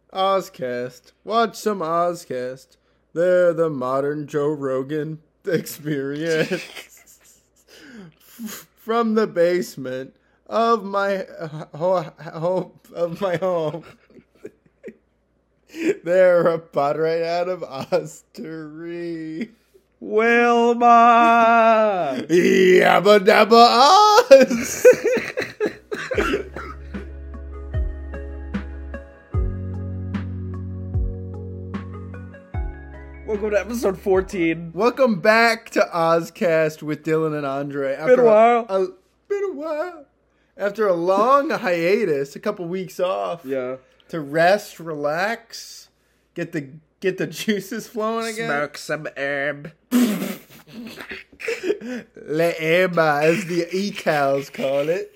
Ozcast. Watch some Ozcast. They're the modern Joe Rogan experience. From the basement of my home. They're a pod right out of Ostery. Wilma! Yabba dabba Oz! Welcome to episode 14. Welcome back to Ozcast with Dylan and Andre. Been a while. Been a while. After a long hiatus, a couple weeks off. Yeah. To rest, relax, get the juices flowing again. Smoke some herb. La herba, as the Itals call it.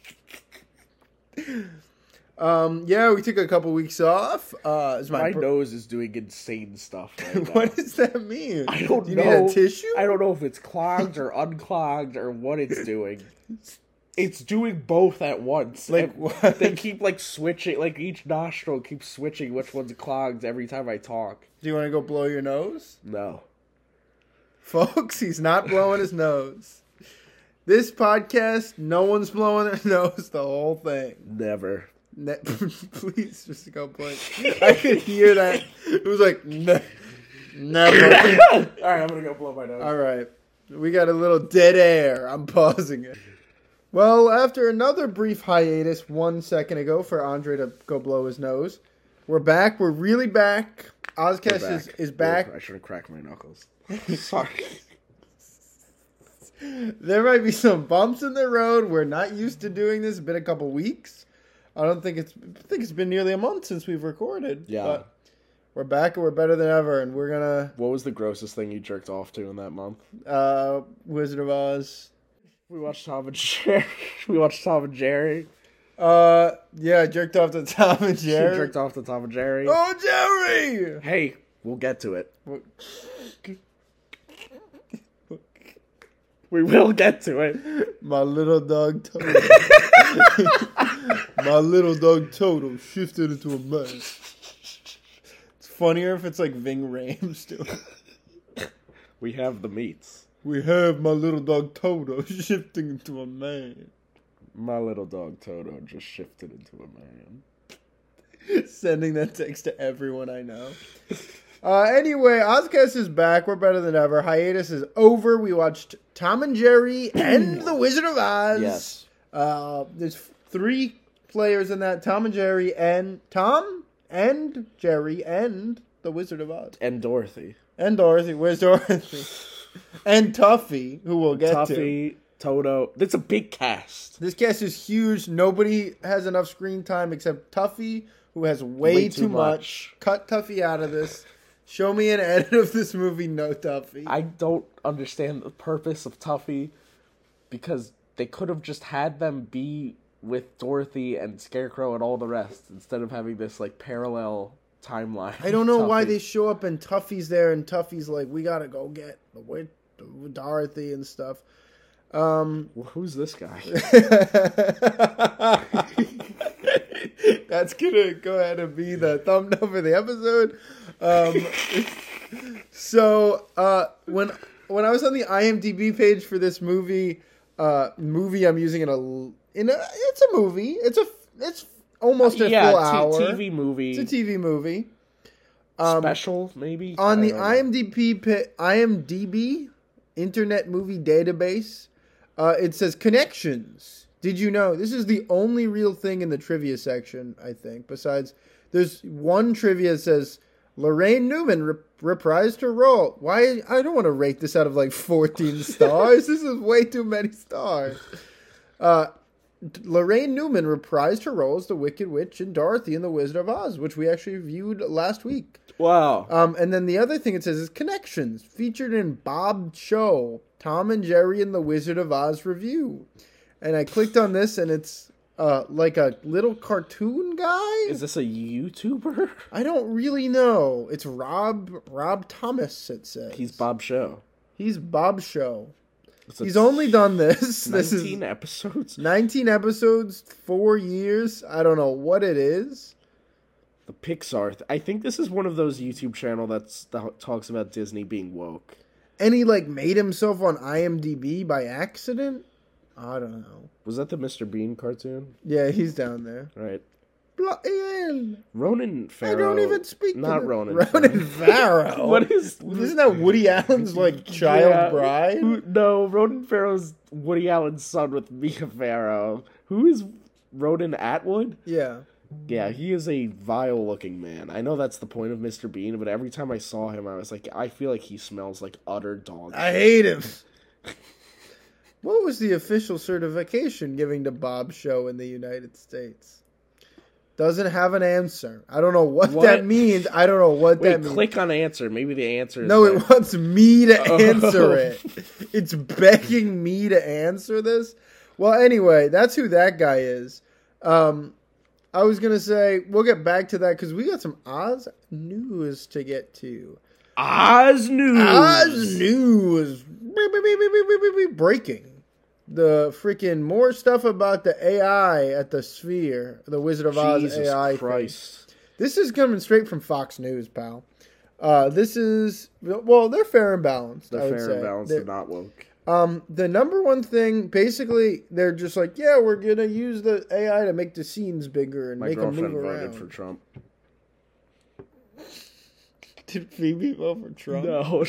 Yeah, we took a couple weeks off. My nose is doing insane stuff right now. What does that mean? I don't know. You need a tissue? I don't know if it's clogged or unclogged or what it's doing. It's doing both at once. Like what? They keep like switching, like each nostril keeps switching which one's clogged every time I talk. Do you want to go blow your nose? No. Folks, he's not blowing his nose. This podcast, no one's blowing their nose the whole thing. Never. Please just go play. I could hear that. It was like, never. Alright, I'm gonna go blow my nose. Alright. We got a little dead air. I'm pausing it. Well, after another brief hiatus 1 second ago for Andre to go blow his nose, we're back. We're really back. Ozcast is back. I should have cracked my knuckles. Sorry. There might be some bumps in the road. We're not used to doing this. It's been a couple weeks. I think it's been nearly a month since we've recorded. Yeah. But we're back and we're better than ever, and we're gonna What was the grossest thing you jerked off to in that month? Wizard of Oz. We watched Tom and Jerry. Yeah, I jerked off to Tom and Jerry. She jerked off to Tom and Jerry. Oh, Jerry! Hey, we'll get to it. We will get to it. My little dog Toto. My little dog Toto shifted into a man. It's funnier if it's like Ving Rhames doing it. We have the meats. We have my little dog Toto shifting into a man. My little dog Toto just shifted into a man. Sending that text to everyone I know. Anyway, Ozcast is back. We're better than ever. Hiatus is over. We watched Tom and Jerry and The Wizard of Oz. Yes. There's 3 players in that. Tom and Jerry and Tom and Jerry and The Wizard of Oz. And Dorothy. And Dorothy. Where's Dorothy? And Tuffy, who we'll get to. Tuffy, Toto. It's a big cast. This cast is huge. Nobody has enough screen time except Tuffy, who has way too much. Cut Tuffy out of this. Show me an edit of this movie, no Tuffy. I don't understand the purpose of Tuffy because they could have just had them be with Dorothy and Scarecrow and all the rest instead of having this like parallel timeline. I don't know why they show up and Tuffy's there and Tuffy's like, we gotta go get Dorothy and stuff. Well, who's this guy? That's gonna go ahead and be the thumbnail for the episode. When I was on the IMDb page for this movie I'm using it's a movie. It's almost a full hour. TV movie. It's a TV movie. Special, maybe? On the IMDb Internet Movie Database, it says Connections. Did you know? This is the only real thing in the trivia section, I think. Besides, there's one trivia that says, Lorraine Newman reprised her role. Why? I don't want to rate this out of like 14 stars. This is way too many stars. Lorraine Newman reprised her role as the Wicked Witch and Dorothy in The Wizard of Oz, which we actually viewed last week. Wow. And then the other thing it says is Connections, featured in Bob Show, Tom and Jerry and the Wizard of Oz review. And I clicked on this, and it's like a little cartoon guy. Is this a YouTuber? I don't really know. It's Rob Thomas, it says. He's Bob Show. He's Bob Show. He's only done this. 19 episodes? 19 episodes, 4 years. I don't know what it is. The Pixar. I think this is one of those YouTube channel that talks about Disney being woke. And he, like, made himself on IMDb by accident? I don't know. Was that the Mr. Bean cartoon? Yeah, he's down there. Right. Ian. Ronan Farrow. I don't even speak Not to Ronan. Ronan Farrow. What is... Isn't that Woody Allen's, like, child bride? No, Ronan Farrow's Woody Allen's son with Mia Farrow. Who is Ronan Atwood? Yeah. Yeah, he is a vile-looking man. I know that's the point of Mr. Bean, but every time I saw him, I was like, I feel like he smells like utter dog shit. I hate him. What was the official certification giving to Bob's show in the United States? Doesn't have an answer. I don't know what that means. I don't know what that means. Click on answer. Maybe the answer is... No, it wants me to answer it. It's begging me to answer this. Well, anyway, that's who that guy is. I was going to say, we'll get back to that because we got some Oz news to get to. Oz news! Oz news! Breaking. The freaking more stuff about the AI at the Sphere, the Wizard of Oz Jesus AI Christ. thing. This is coming straight from Fox News, pal. This is, well, they're fair and balanced. They're fair and balanced and not woke. The number one thing, basically, they're just like, yeah, we're going to use the AI to make the scenes bigger and make them move around. My girlfriend voted for Trump. Did Phoebe vote for Trump? No,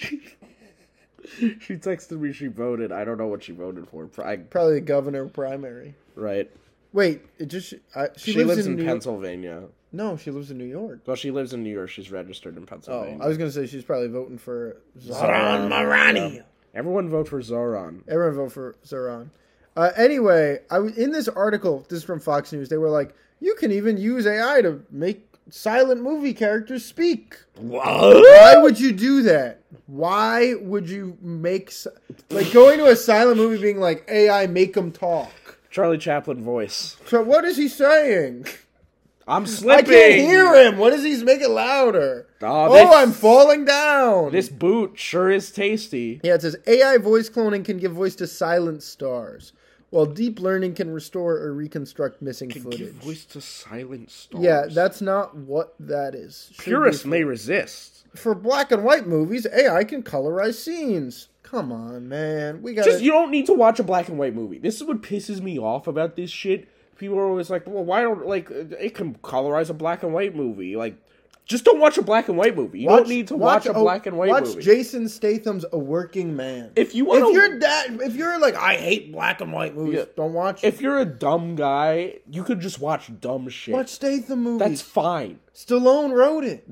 she texted me she voted. I don't know what she voted for. Probably the governor primary. Right. Wait, she lives in Pennsylvania. No, she lives in New York. Well, she lives in New York. She's registered in Pennsylvania. Oh, I was going to say she's probably voting for Zoran Marani. Yeah. Everyone vote for Zoran. Everyone vote for Zoran. Anyway, in this article, this is from Fox News, they were like, you can even use AI to make silent movie characters speak. What? Why would you do that? Why would you make... Like, going to a silent movie being like, AI, make them talk. Charlie Chaplin voice. So what is he saying? I'm slipping. I can't hear him. What is he? Make it louder. I'm falling down. This boot sure is tasty. Yeah, it says AI voice cloning can give voice to silent stars, while deep learning can restore or reconstruct missing footage. Give voice to silent stars. Yeah, that's not what that is. Purists may resist. For black and white movies, AI can colorize scenes. Come on, man. You don't need to watch a black and white movie. This is what pisses me off about this shit. People are always like, well, why don't, like, it can colorize a black and white movie. Like, just don't watch a black and white movie. You don't need to watch a black and white movie. Watch Jason Statham's A Working Man. If you're like, I hate black and white movies, don't watch it. If you're a dumb guy, you could just watch dumb shit. Watch Statham movies. That's fine. Stallone wrote it.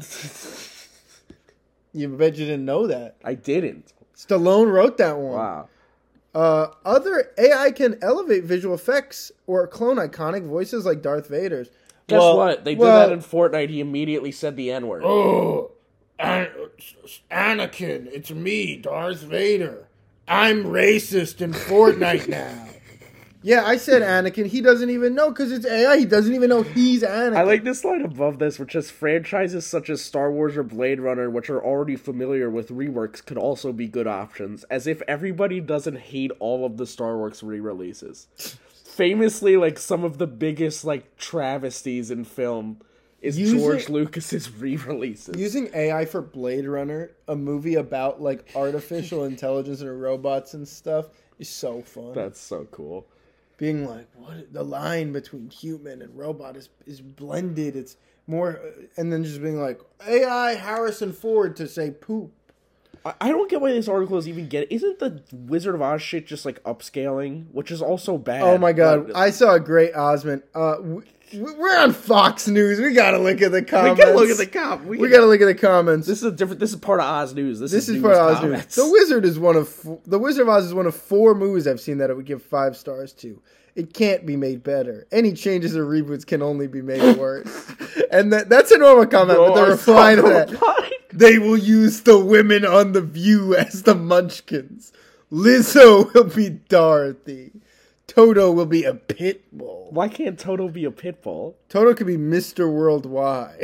You bet you didn't know that. I didn't. Stallone wrote that one. Wow. Other AI can elevate visual effects or clone iconic voices like Darth Vader's. Guess what? They did that in Fortnite. He immediately said the N-word. Oh, Anakin, it's me, Darth Vader. I'm racist in Fortnite now. Yeah, I said Anakin. He doesn't even know because it's AI. He doesn't even know he's Anakin. I like this line above this, which says franchises such as Star Wars or Blade Runner, which are already familiar with reworks, could also be good options. As if everybody doesn't hate all of the Star Wars re-releases. Famously, like, some of the biggest, like, travesties in film is George Lucas's re-releases. Using AI for Blade Runner, a movie about, like, artificial intelligence and robots and stuff, is so fun. That's so cool. Being like, what the line between human and robot is blended. It's more, and then just being like, AI Harrison Ford to say poop. I don't get why this article is even getting. Isn't the Wizard of Oz shit just like upscaling, which is also bad? Oh my god, I saw a great Osmond. We're on Fox News. We gotta look at the comments. We gotta look at the comments. We gotta look at the comments. This is part of Oz News. This is part of Oz News. The Wizard of Oz is one of 4 movies I've seen that I would give 5 stars to. It can't be made better. Any changes or reboots can only be made worse. And that's a normal comment, but the reply to that, they will use the women on The View as the Munchkins. Lizzo will be Dorothy. Toto will be a pit bull. Why can't Toto be a pit bull? Toto could be Mr. Worldwide.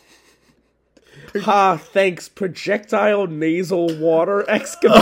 Ha, thanks, projectile nasal water excavation.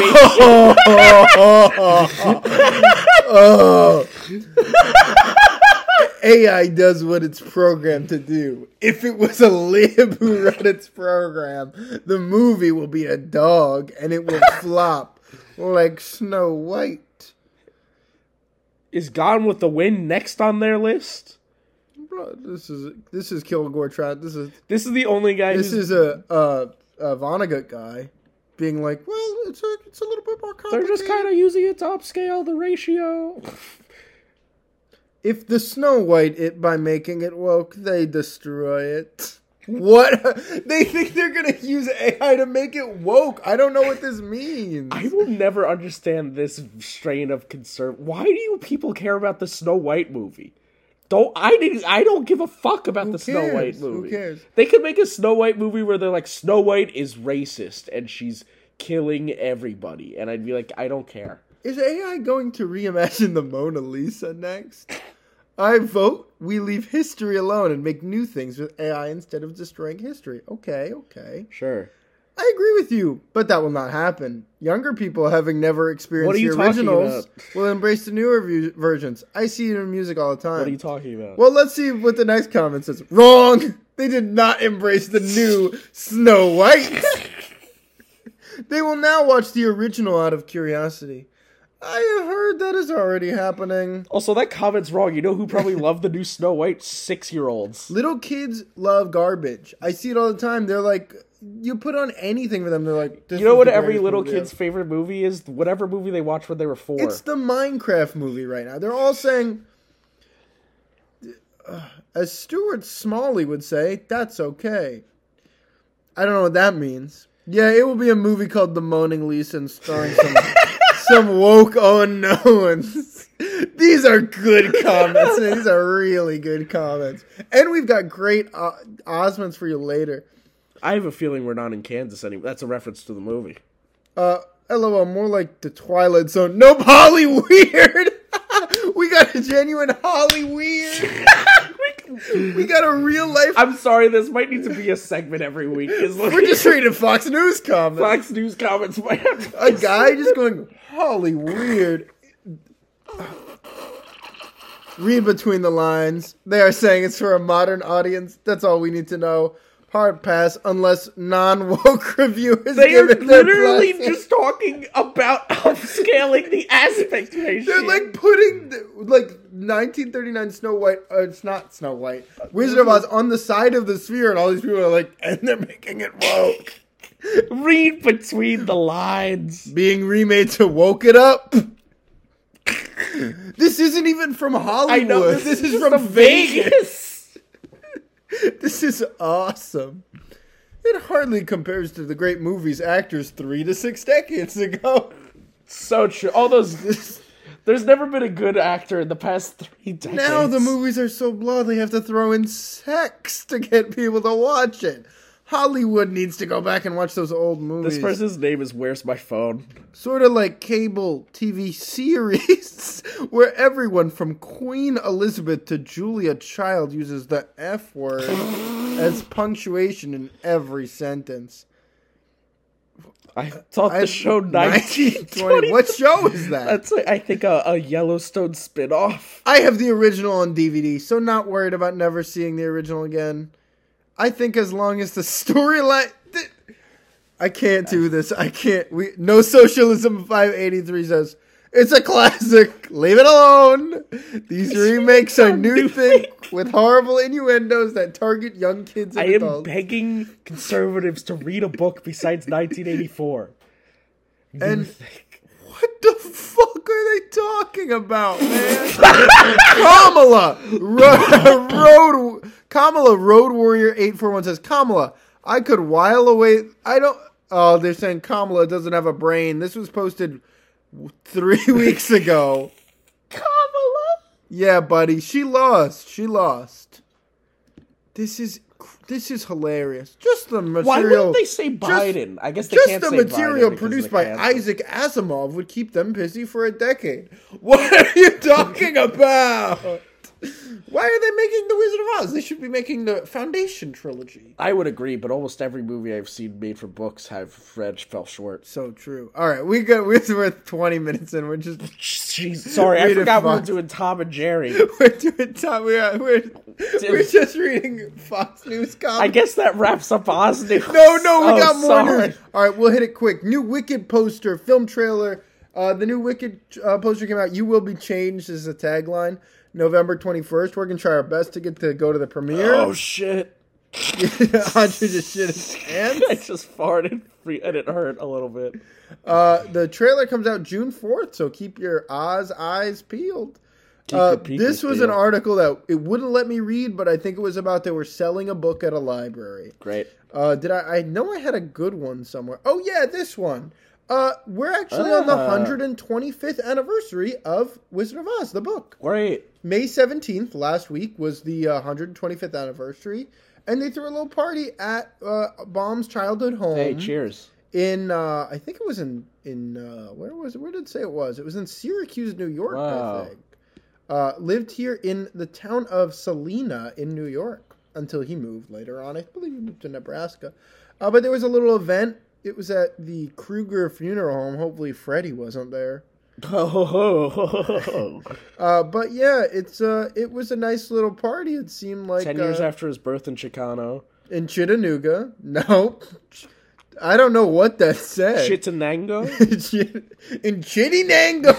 AI does what it's programmed to do. If it was a lib who wrote its program, the movie will be a dog and it will flop like Snow White. Is Gone with the Wind next on their list? Bro, this is Kilgore Trout. This is the only guy. This is a Vonnegut guy being like, well, it's a little bit more complicated. They're just kind of using it to upscale the ratio. If the Snow White, by making it woke, they destroy it. What? They think they're going to use AI to make it woke. I don't know what this means. I will never understand this strain of concern. Why do you people care about the Snow White movie? I don't give a fuck about the Snow White movie. Who cares? They could make a Snow White movie where they're like, Snow White is racist and she's killing everybody. And I'd be like, I don't care. Is AI going to reimagine the Mona Lisa next? I vote we leave history alone and make new things with AI instead of destroying history. Okay. Sure. I agree with you, but that will not happen. Younger people, having never experienced the originals, will embrace the newer versions. I see it in music all the time. What are you talking about? Well, let's see what the next comment says. Wrong! They did not embrace the new Snow White. They will now watch the original out of curiosity. I have heard that is already happening. Also, that comment's wrong. You know who probably loved the new Snow White? 6-year-olds. Little kids love garbage. I see it all the time. They're like, you put on anything for them, they're like, you know what every little kid's favorite movie is? Whatever movie they watched when they were 4. It's the Minecraft movie right now. They're all saying, as Stuart Smalley would say, that's okay. I don't know what that means. Yeah, it will be a movie called The Moaning Lisa and starring some woke unknowns. These are good comments. These are really good comments. And we've got great Osmonds for you later. I have a feeling we're not in Kansas anymore. That's a reference to the movie. LOL, more like the Twilight Zone. Nope, Holly Weird. We got a genuine Holly Weird. We got a real life. I'm sorry, this might need to be a segment every week. We're just reading Fox News comments. Fox News comments might have to a guy just going, Holly Weird. Read between the lines. They are saying it's for a modern audience. That's all we need to know. Hard pass unless non-woke reviewers They are give it their literally blessing. just talking about upscaling the aspect ratio. They're like putting like 1939 Snow White. It's not Snow White. Wizard of Oz on the side of the sphere, and all these people are like, and they're making it woke. Read between the lines. Being remade to woke it up. This isn't even from Hollywood. I know this is from Vegas. This is awesome. It hardly compares to the great movies actors 3 to 6 decades ago. So true. All those. There's never been a good actor in the past 3 decades. Now the movies are so blah, they have to throw in sex to get people to watch it. Hollywood needs to go back and watch those old movies. This person's name is Where's My Phone? Sort of like cable TV series where everyone from Queen Elizabeth to Julia Child uses the F word as punctuation in every sentence. I thought the show 1920. What show is that? That's, I think, a Yellowstone spinoff. I have the original on DVD, so not worried about never seeing the original again. I think as long as the storyline... I can't do this. I can't. No Socialism 583 says, it's a classic. Leave it alone. These remakes are new thing with horrible innuendos that target young kids and adults. I am begging conservatives to read a book besides 1984. And what the fuck are they talking about, man? Kamala Road Warrior 841 says, Kamala, I could while away. Oh, they're saying Kamala doesn't have a brain. This was posted 3 weeks ago. Kamala? Yeah, buddy. She lost. This is hilarious. Just the material. Why wouldn't they say Biden? I guess they can't say Biden. Just the material produced by Isaac Asimov would keep them busy for a decade. What are you talking about? Why are they making The Wizard of Oz? They should be making the Foundation trilogy. I would agree, but almost every movie I've seen made for books fell short. So true. All right, we're 20 minutes in. We're just Jeez, sorry, I forgot we were doing Tom and Jerry. we're doing Tom. We're just reading Fox News comics. I guess that wraps up Oz News. No, we got more sorry. news. All right, we'll hit it quick. New Wicked poster, film trailer. The new Wicked poster came out. You will be changed is the tagline. November 21st. We're going to try our best to get to go to the premiere. Oh, shit. Andre just shit his pants. I just farted and it hurt a little bit. The trailer comes out June 4th, so keep your Oz eyes peeled. This was an article that it wouldn't let me read, but I think it was about they were selling a book at a library. Great. I know I had a good one somewhere. Oh, yeah, this one. We're actually on the 125th anniversary of Wizard of Oz, the book. Great. May 17th, last week, was the 125th anniversary, and they threw a little party at Baum's childhood home. Hey, cheers. In, I think it was in where was it? Where did it say it was? It was in Syracuse, New York, Wow. I think. Lived here in the town of Salina in New York until he moved later on. I believe he moved to Nebraska. But there was a little event. It was at the Kruger Funeral Home. Hopefully Freddie wasn't there. But yeah, it was a nice little party. It seemed like 10 years after his birth in Chicano. in Chattanooga. No, I don't know what that said. Chittenango? In Chittenango.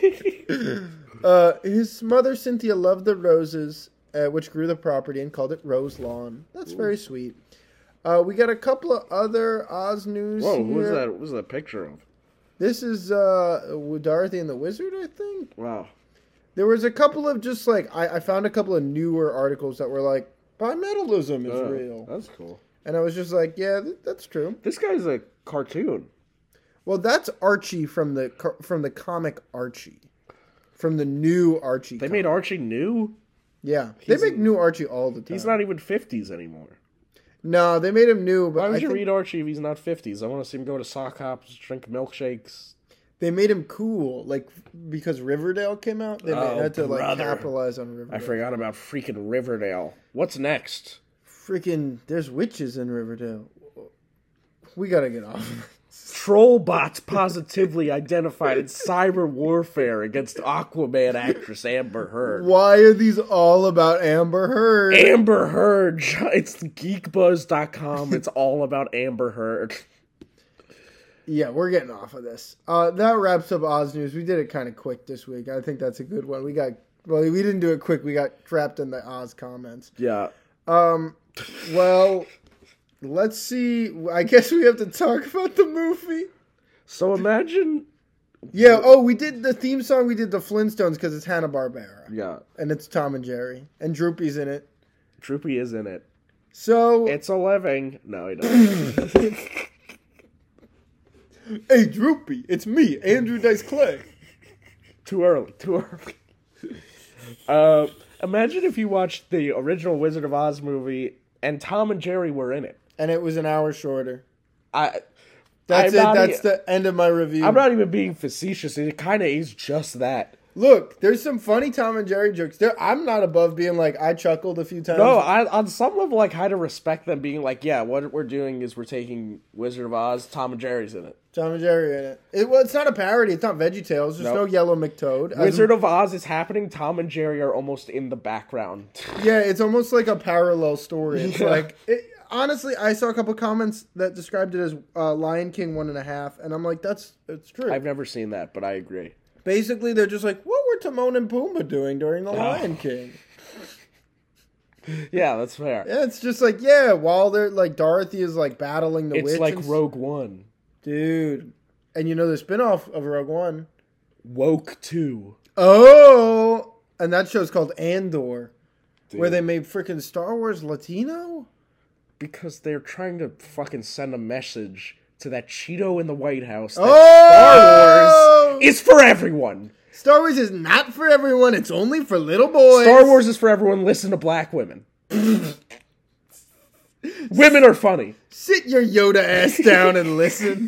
His mother Cynthia loved the roses, which grew the property, and called it Rose Lawn. That's very sweet. We got a couple of other Oz news. Whoa, here. what was that picture of? This is Dorothy and the Wizard, I think. Wow. There was a couple of just like I found a couple of newer articles that were like bimetallism is real, That's cool. and I was just like, yeah, that's true. This guy's a cartoon. Well, that's Archie from the comic Archie, from the new Archie. They comic. made Archie new? Yeah, they make new Archie all the time. He's not even 50s anymore. No, they made him new, but Why would I you think read Archie if he's not 50s? I want to see him go to sock hops, drink milkshakes. they made him cool, like because Riverdale came out. They had to like capitalize on Riverdale. I forgot about freaking Riverdale. What's next? Freaking, there's witches in Riverdale. We gotta get off. Troll bots positively identified in cyber warfare against Aquaman actress Amber Heard. Why are these all about Amber Heard? Amber Heard. It's geekbuzz.com. It's all about Amber Heard. Yeah, we're getting off of this. That wraps up Oz News. We did it kind of quick this week. I think that's a good one. We didn't do it quick. We got trapped in the Oz comments. Yeah. Well, let's see. I guess we have to talk about the movie. So imagine... Yeah, oh, we did the theme song. We did the Flintstones because it's Hanna-Barbera. Yeah. And it's Tom and Jerry. And Droopy's in it. Droopy is in it. So... It's a living. No, he doesn't. Hey, Droopy, it's me, Andrew Dice Clay. Too early. Imagine if you watched the original Wizard of Oz movie and Tom and Jerry were in it. And it was an hour shorter. That's That's the end of my review. I'm not even being facetious. It kind of is just that. Look, there's some funny Tom and Jerry jokes there. I'm not above being like, I chuckled a few times. No, on some level, I kind of respect them being like, yeah, what we're doing is we're taking Wizard of Oz, Tom and Jerry's in it. Tom and Jerry in it. It's not a parody. It's not VeggieTales. There's no Yellow McToad. Wizard of Oz is happening. Tom and Jerry are almost in the background. Yeah, it's almost like a parallel story. It's like... Honestly, I saw a couple comments that described it as Lion King 1.5, and I'm like, it's true. I've never seen that, but I agree. Basically, they're just like, what were Timon and Pumbaa doing during the Lion King? Yeah, that's fair. Yeah, it's just like, yeah, while they're like Dorothy is like battling the witch. It's like Rogue One. Dude. And you know the spinoff of Rogue One? Woke 2. Oh! And that show's called Andor. Dude. Where they made freaking Star Wars Latino? Because they're trying to fucking send a message to that Cheeto in the White House that Star Wars is for everyone. Star Wars is not for everyone. It's only for little boys. Star Wars is for everyone. Listen to black women. Women are funny. Sit your Yoda ass down and listen.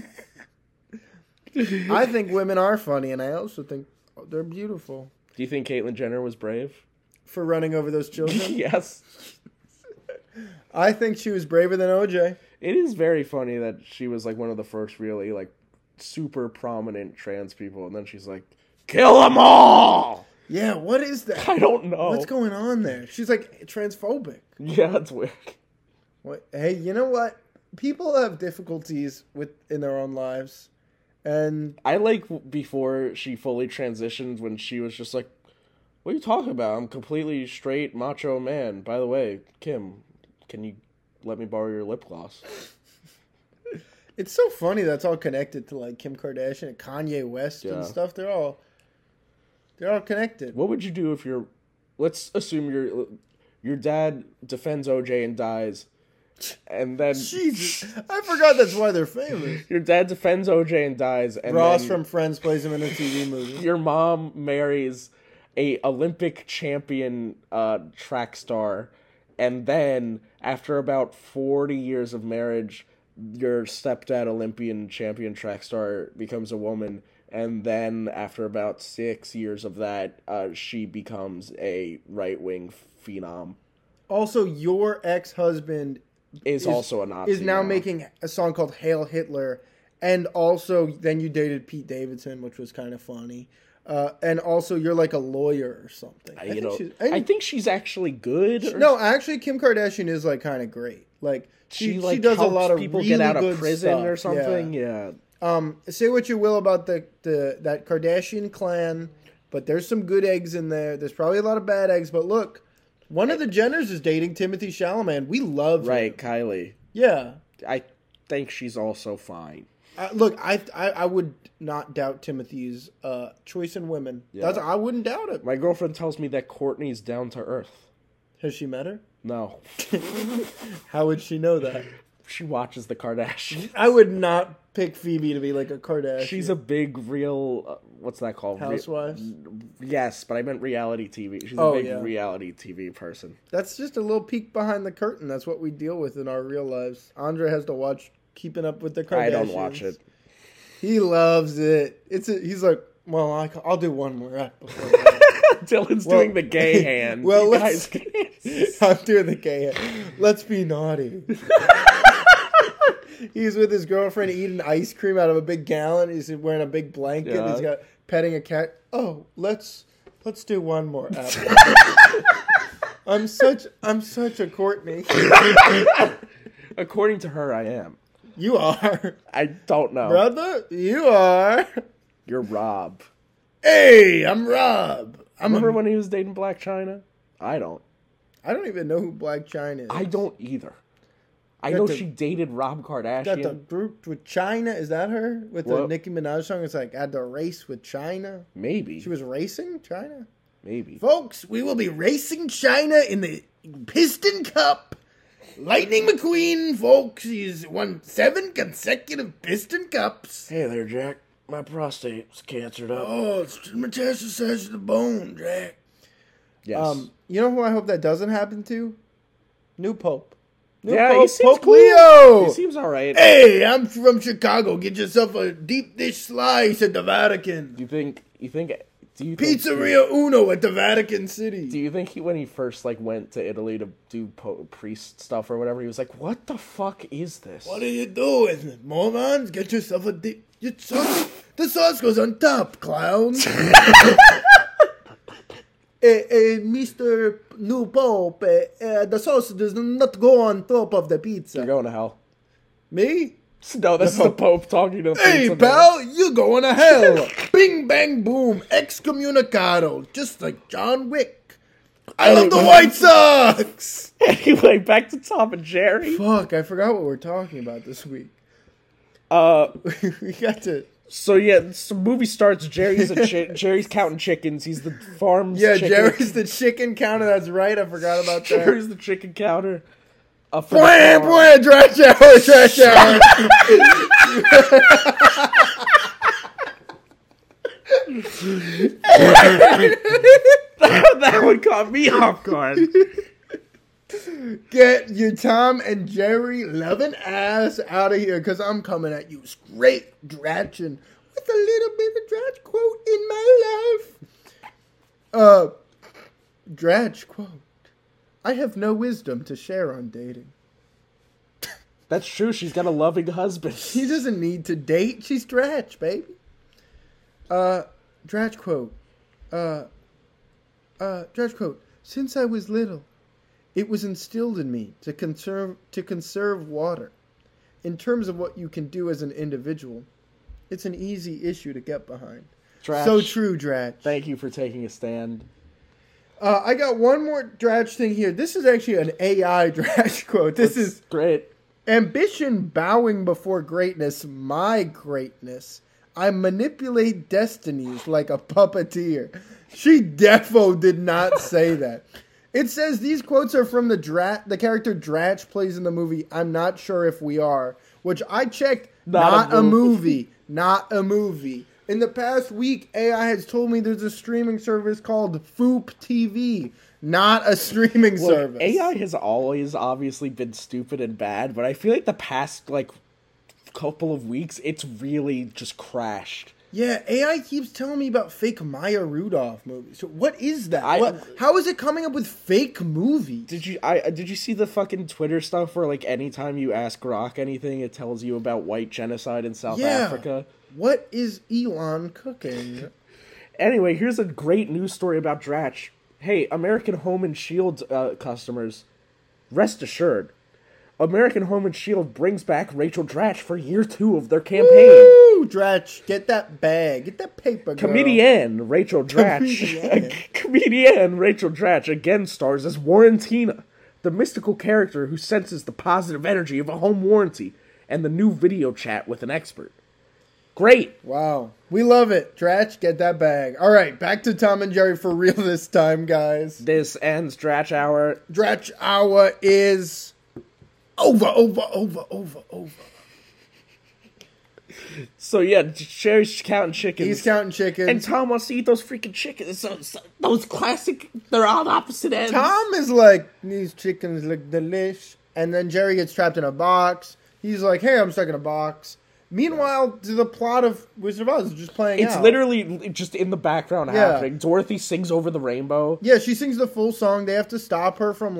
I think women are funny, and I also think they're beautiful. Do you think Caitlyn Jenner was brave? for running over those children. Yes. I think she was braver than OJ. It is very funny that she was like one of the first really like super prominent trans people, and then she's like, kill them all! Yeah, what is that? I don't know. What's going on there? She's like transphobic. Yeah, that's weird. What? Hey, you know what? People have difficulties in their own lives. And I like before she fully transitioned when she was just like, what are you talking about? I'm completely straight macho man. By the way, Kim, can you let me borrow your lip gloss? it's so funny that's all connected to like Kim Kardashian and Kanye West and stuff. They're all connected. What would you do if let's assume your dad defends OJ and dies, and then Jesus, I forgot that's why they're famous. Your dad defends OJ and dies, and Ross then from Friends plays him in a TV movie. Your mom marries a Olympic champion track star, and then after about 40 years of marriage, your stepdad Olympian champion track star becomes a woman, and then after about 6 years of that, she becomes a right-wing phenom. Also, your ex-husband is also a Nazi. Is now making a song called Hail Hitler, and also then you dated Pete Davidson, which was kind of funny. And also you're like a lawyer or something. I think she's actually good. No, actually Kim Kardashian is like kind of great. Like she does a lot of people really get out good of prison stuff. or something. Yeah. Say what you will about that Kardashian clan, but there's some good eggs in there. There's probably a lot of bad eggs, but look, one of the Jenners is dating Timothy Chalamet. We love him. Kylie. Yeah. I think she's also fine. Look, I would not doubt Timothy's choice in women. Yeah. I wouldn't doubt it. My girlfriend tells me that Kourtney's down to earth. Has she met her? No. How would she know that? She watches the Kardashians. I would not pick Phoebe to be like a Kardashian. She's a big real, what's that called? Housewives? Yes, but I meant reality TV. She's a big reality TV person. That's just a little peek behind the curtain. That's what we deal with in our real lives. Andre has to watch Keeping Up with the Kardashians. I don't watch it. He loves it. He's like, well, I'll do one more episode. Dylan's doing the gay hand. Well, I'm doing the gay hand. Let's be naughty. He's with his girlfriend eating ice cream out of a big gallon. He's wearing a big blanket. Yeah. He's got petting a cat. Oh, let's do one more episode. I'm such a Kourtney. According to her, I am. You are. I don't know. Brother, you are. You're Rob. Hey, I'm Rob. Remember when he was dating Black China? I don't. I don't even know who Black China is. I don't either. I know she dated Rob Kardashian. Got the group with China. Is that her? With the Nicki Minaj song? It's like, had to race with China? Maybe. She was racing China? Maybe. Folks, we will be racing China in the Piston Cup. Lightning McQueen, folks. He's won 7 consecutive Piston Cups. Hey there, Jack. My prostate's cancered up. Oh, it's metastasized to the bone, Jack. Yes. You know who I hope that doesn't happen to? New Pope. He seems Pope cool. Leo. He seems all right. Hey, I'm from Chicago. Get yourself a deep dish slice at the Vatican. Do you think Pizzeria Uno at the Vatican City. Do you think when he first went to Italy to do priest stuff or whatever, he was like, "What the fuck is this? What are you doing, morons? Get yourself a deep sauce. The sauce goes on top, clowns." Mr. New Pope, the sauce does not go on top of the pizza. You're going to hell. Me? No, this is the Pope talking to the Hey, pizza pal, man. you're going to hell. Bing, bang, boom. Excommunicado. Just like John Wick. I love the White Sox. Anyway, back to Tom and Jerry. Fuck, I forgot what we're talking about this week. We got to... So yeah, the movie starts. Jerry's Jerry's counting chickens. He's the farm's chicken. Jerry's the chicken counter. That's right. I forgot about that. Jerry's the chicken counter. Bwah, trash hour, trash hour. That one caught me off guard. Get your Tom and Jerry loving ass out of here, because I'm coming at you straight dratching with a little bit of dratch quote in my life. Dratch, quote, I have no wisdom to share on dating. That's true. She's got a loving husband. She doesn't need to date. She's Dratch, baby. Dratch, quote, Dratch, quote, since I was little, it was instilled in me to conserve water. In terms of what you can do as an individual, it's an easy issue to get behind. Dratch, so true, Dratch. Thank you for taking a stand. I got one more Dratch thing here. This is actually an AI Dratch quote. This is great. Ambition bowing before greatness, my greatness. I manipulate destinies like a puppeteer. She defo did not say that. It says these quotes are from the character Dratch plays in the movie I'm Not Sure If We Are, which I checked, not a movie. Not a movie. In the past week, AI has told me there's a streaming service called Foop TV, not a streaming service. AI has always obviously been stupid and bad, but I feel like the past, couple of weeks, it's really just crashed. Yeah, AI keeps telling me about fake Maya Rudolph movies. So what is that? How is it coming up with fake movies? Did you see the fucking Twitter stuff where anytime you ask Grok anything, it tells you about white genocide in South Africa? What is Elon cooking? Anyway, here's a great news story about Dratch. Hey, American Home and Shield customers, rest assured, American Home and Shield brings back Rachel Dratch for year 2 of their campaign. Woo! Dratch, get that bag. Get that paper, girl. Comedienne Rachel Dratch. Comedienne Rachel Dratch again stars as Warrantina, the mystical character who senses the positive energy of a home warranty and the new video chat with an expert. Great. Wow. We love it. Dratch, get that bag. All right, back to Tom and Jerry for real this time, guys. This ends Dratch Hour. Dratch Hour is... Over. So yeah, Jerry's counting chickens. He's counting chickens. And Tom wants to eat those freaking chickens. So those classic, they're on opposite ends. Tom is like, these chickens look delish. And then Jerry gets trapped in a box. He's like, hey, I'm stuck in a box. Meanwhile, the plot of Wizard of Oz is just playing out. It's literally just in the background happening. Dorothy sings over the rainbow. Yeah, she sings the full song. They have to stop her from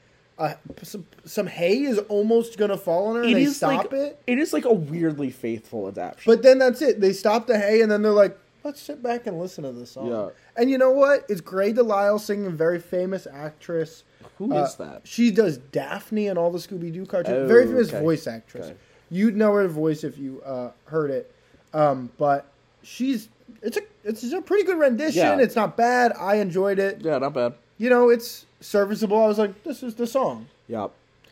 some hay is almost gonna fall on her, and they stop it. It is a weirdly faithful adaptation. But then that's it. They stop the hay, and then they're like, let's sit back and listen to this song. Yeah. And you know what? It's Grey DeLisle singing, a very famous actress. Who is that? She does Daphne and all the Scooby-Doo cartoons. Very famous voice actress. Okay. You'd know her voice if you heard it. But it's a pretty good rendition. Yeah. It's not bad. I enjoyed it. Yeah, not bad. It's serviceable. I was like, this is the song. Yep.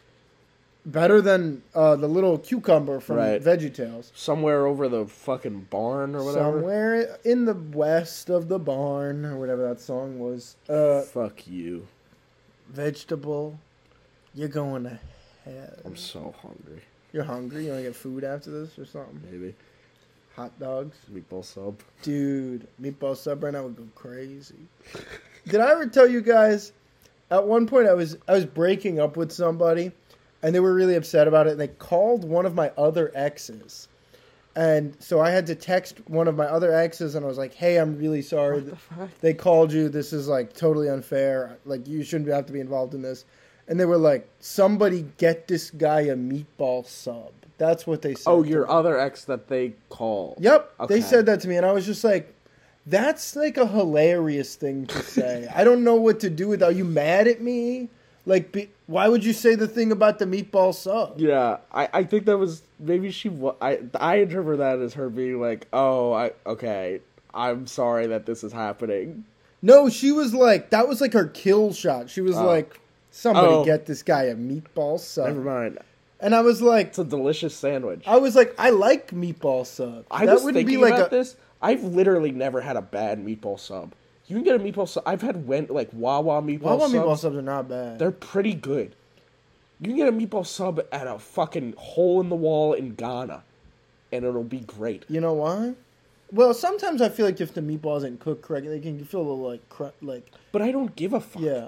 Better than the little cucumber from VeggieTales. Somewhere over the fucking barn or whatever. Somewhere in the west of the barn or whatever that song was. Fuck you. Vegetable. You're going to hell. I'm so hungry. You're hungry? You want to get food after this or something? Maybe. Hot dogs? Meatball sub. Dude, meatball sub right now would go crazy. Did I ever tell you guys, at one point I was breaking up with somebody, and they were really upset about it, and they called one of my other exes. And so I had to text one of my other exes, and I was like, hey, I'm really sorry. What the fuck? They called you. This is, totally unfair. You shouldn't have to be involved in this. And they were like, somebody get this guy a meatball sub. That's what they said. Oh, your other ex that they called. Yep. Okay. They said that to me, and I was just like, that's a hilarious thing to say. I don't know what to do with it. Are you mad at me? Why would you say the thing about the meatball sub? Yeah, I think that was, maybe I interpret that as her being like, okay, I'm sorry that this is happening. No, she was like, that was her kill shot. She was like, somebody get this guy a meatball sub. Never mind. And I was like... It's a delicious sandwich. I was like, I like meatball sub. I was thinking about this. I've literally never had a bad meatball sub. You can get a meatball sub. I've had Wawa meatball subs. Wawa meatball subs are not bad. They're pretty good. You can get a meatball sub at a fucking hole in the wall in Ghana, and it'll be great. You know why? Well, sometimes I feel like if the meatball isn't cooked correctly, they can feel a little But I don't give a fuck. Yeah.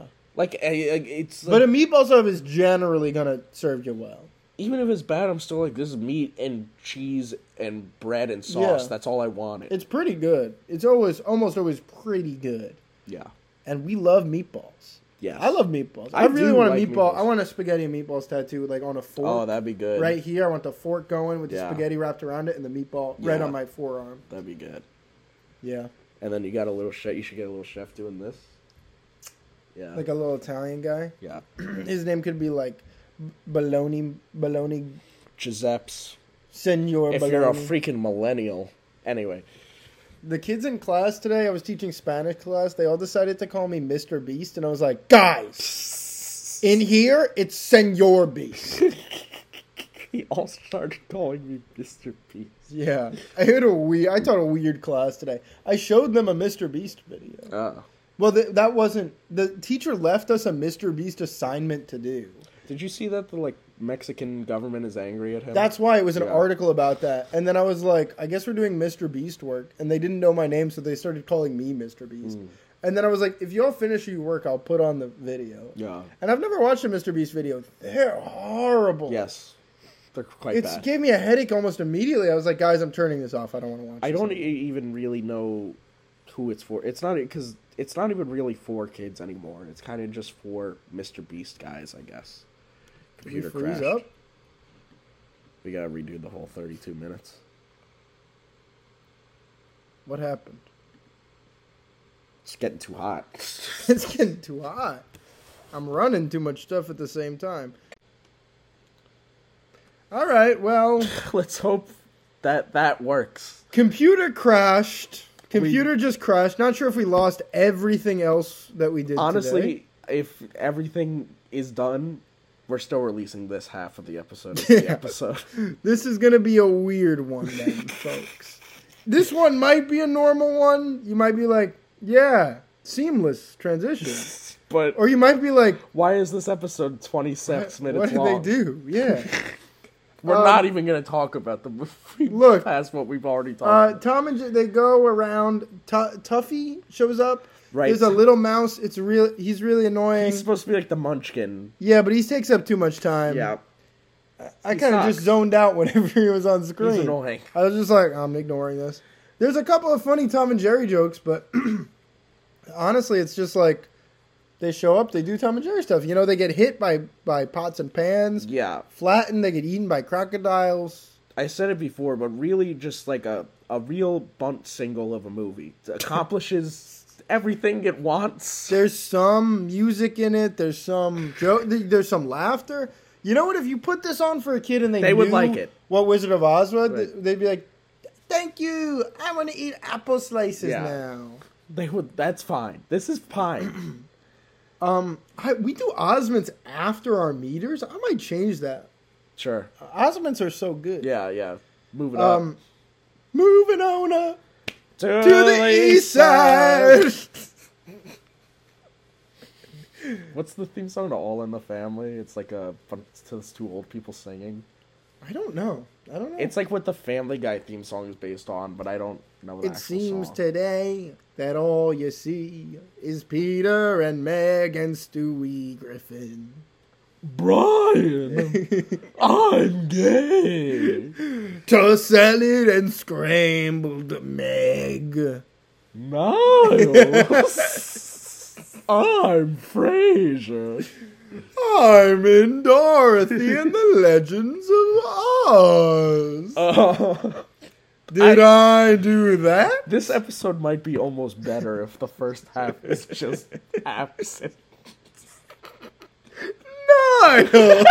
It's. But a meatball sub is generally gonna serve you well. Even if it's bad, I'm still like, this is meat and cheese and bread and sauce. Yeah. That's all I wanted. It's pretty good. It's almost always pretty good. Yeah. and we love meatballs. Yes. I love meatballs. I I really do want a like meatball. meatballs. I want a spaghetti and meatballs tattoo, like on a fork. Oh, that'd be good. Right here, I want the fork going with the Yeah. spaghetti wrapped around it and the meatball right Yeah. on my forearm. That'd be good. Yeah. And then you got a little chef. You should get a little chef doing this. Yeah. Like a little Italian guy. Yeah. His name could be like Bologna Giuseppe's. Senor If Bologna. you're a freaking millennial. Anyway. The kids in class today, I was teaching Spanish class, they all decided to call me Mr. Beast, and I was like, guys, in here, it's Senor Beast. He all started calling me Mr. Beast. Yeah. I taught a weird class today. I showed them a Mr. Beast video. Oh. Well, that wasn't... The teacher left us a Mr. Beast assignment to do. Did you see that the Mexican government is angry at him? That's why it was an Yeah. article about that. And then I was like, I guess we're doing Mr. Beast work. And they didn't know my name, so they started calling me Mr. Beast. And then I was like, if y'all finish your work, I'll put on the video. Yeah. And I've never watched a Mr. Beast video. They're horrible. Yes. They're quite It bad. gave me a headache almost immediately. I was like, guys, I'm turning this off. I don't want to watch I this don't anymore. even really know who it's for. It's not because it's not even really for kids anymore. It's kind of just for Mr. Beast guys, I guess. Did you Computer freeze crashed. up? We gotta redo the whole 32 minutes. What happened? It's getting too hot. It's getting too hot. I'm running too much stuff at the same time. All right, well, Let's hope that works. computer crashed. Computer just crashed. Not sure if we lost everything else that we did Honestly, today. if everything is done, we're still releasing this half of the episode of the Yeah. episode. This is going to be a weird one then, folks. This one might be a normal one. You might be like, yeah, seamless transition. But Or you might be like, why is this episode 26 minutes what did long? they do? Yeah. We're not even going to talk about the movie Look, past what we've already talked about. Tom and they go around. Tuffy shows up. Right. There's a little mouse. He's really annoying. He's supposed to be like the munchkin. Yeah, but he takes up too much time. Yeah. I He kind of sucks. just zoned out whenever he was on screen. He's annoying. I was just like, I'm ignoring this. There's a couple of funny Tom and Jerry jokes, but honestly, it's just like they show up, they do Tom and Jerry stuff. You know, they get hit by pots and pans, Yeah. flattened, they get eaten by crocodiles. I said it before, but really just like a real bunt single of a movie. It accomplishes everything it wants. There's some music in it. There's some joke. There's some laughter. You know what? If you put this on for a kid and they would knew like it. what Wizard of Oz was, Right. they'd be like, "Thank you. I want to eat apple slices Yeah. now." They would. That's fine. This is fine. We do Osmonds after our meters. I might change that. Sure. Osmonds are so good. Yeah, yeah. Moving on. Moving on up To to the east side. What's the theme song to All in the Family? It's like it's two old people singing. I don't know. It's like what the Family Guy theme song is based on, but I don't know the It actual seems song. today that all you see is Peter and Meg and Stewie Griffin. Brian, I'm gay. Tossed and scrambled Meg. Niles, I'm Frasier. I'm in Dorothy and the Legends of Oz. Did I do that? This episode might be almost better if the first half is just absent. Niles!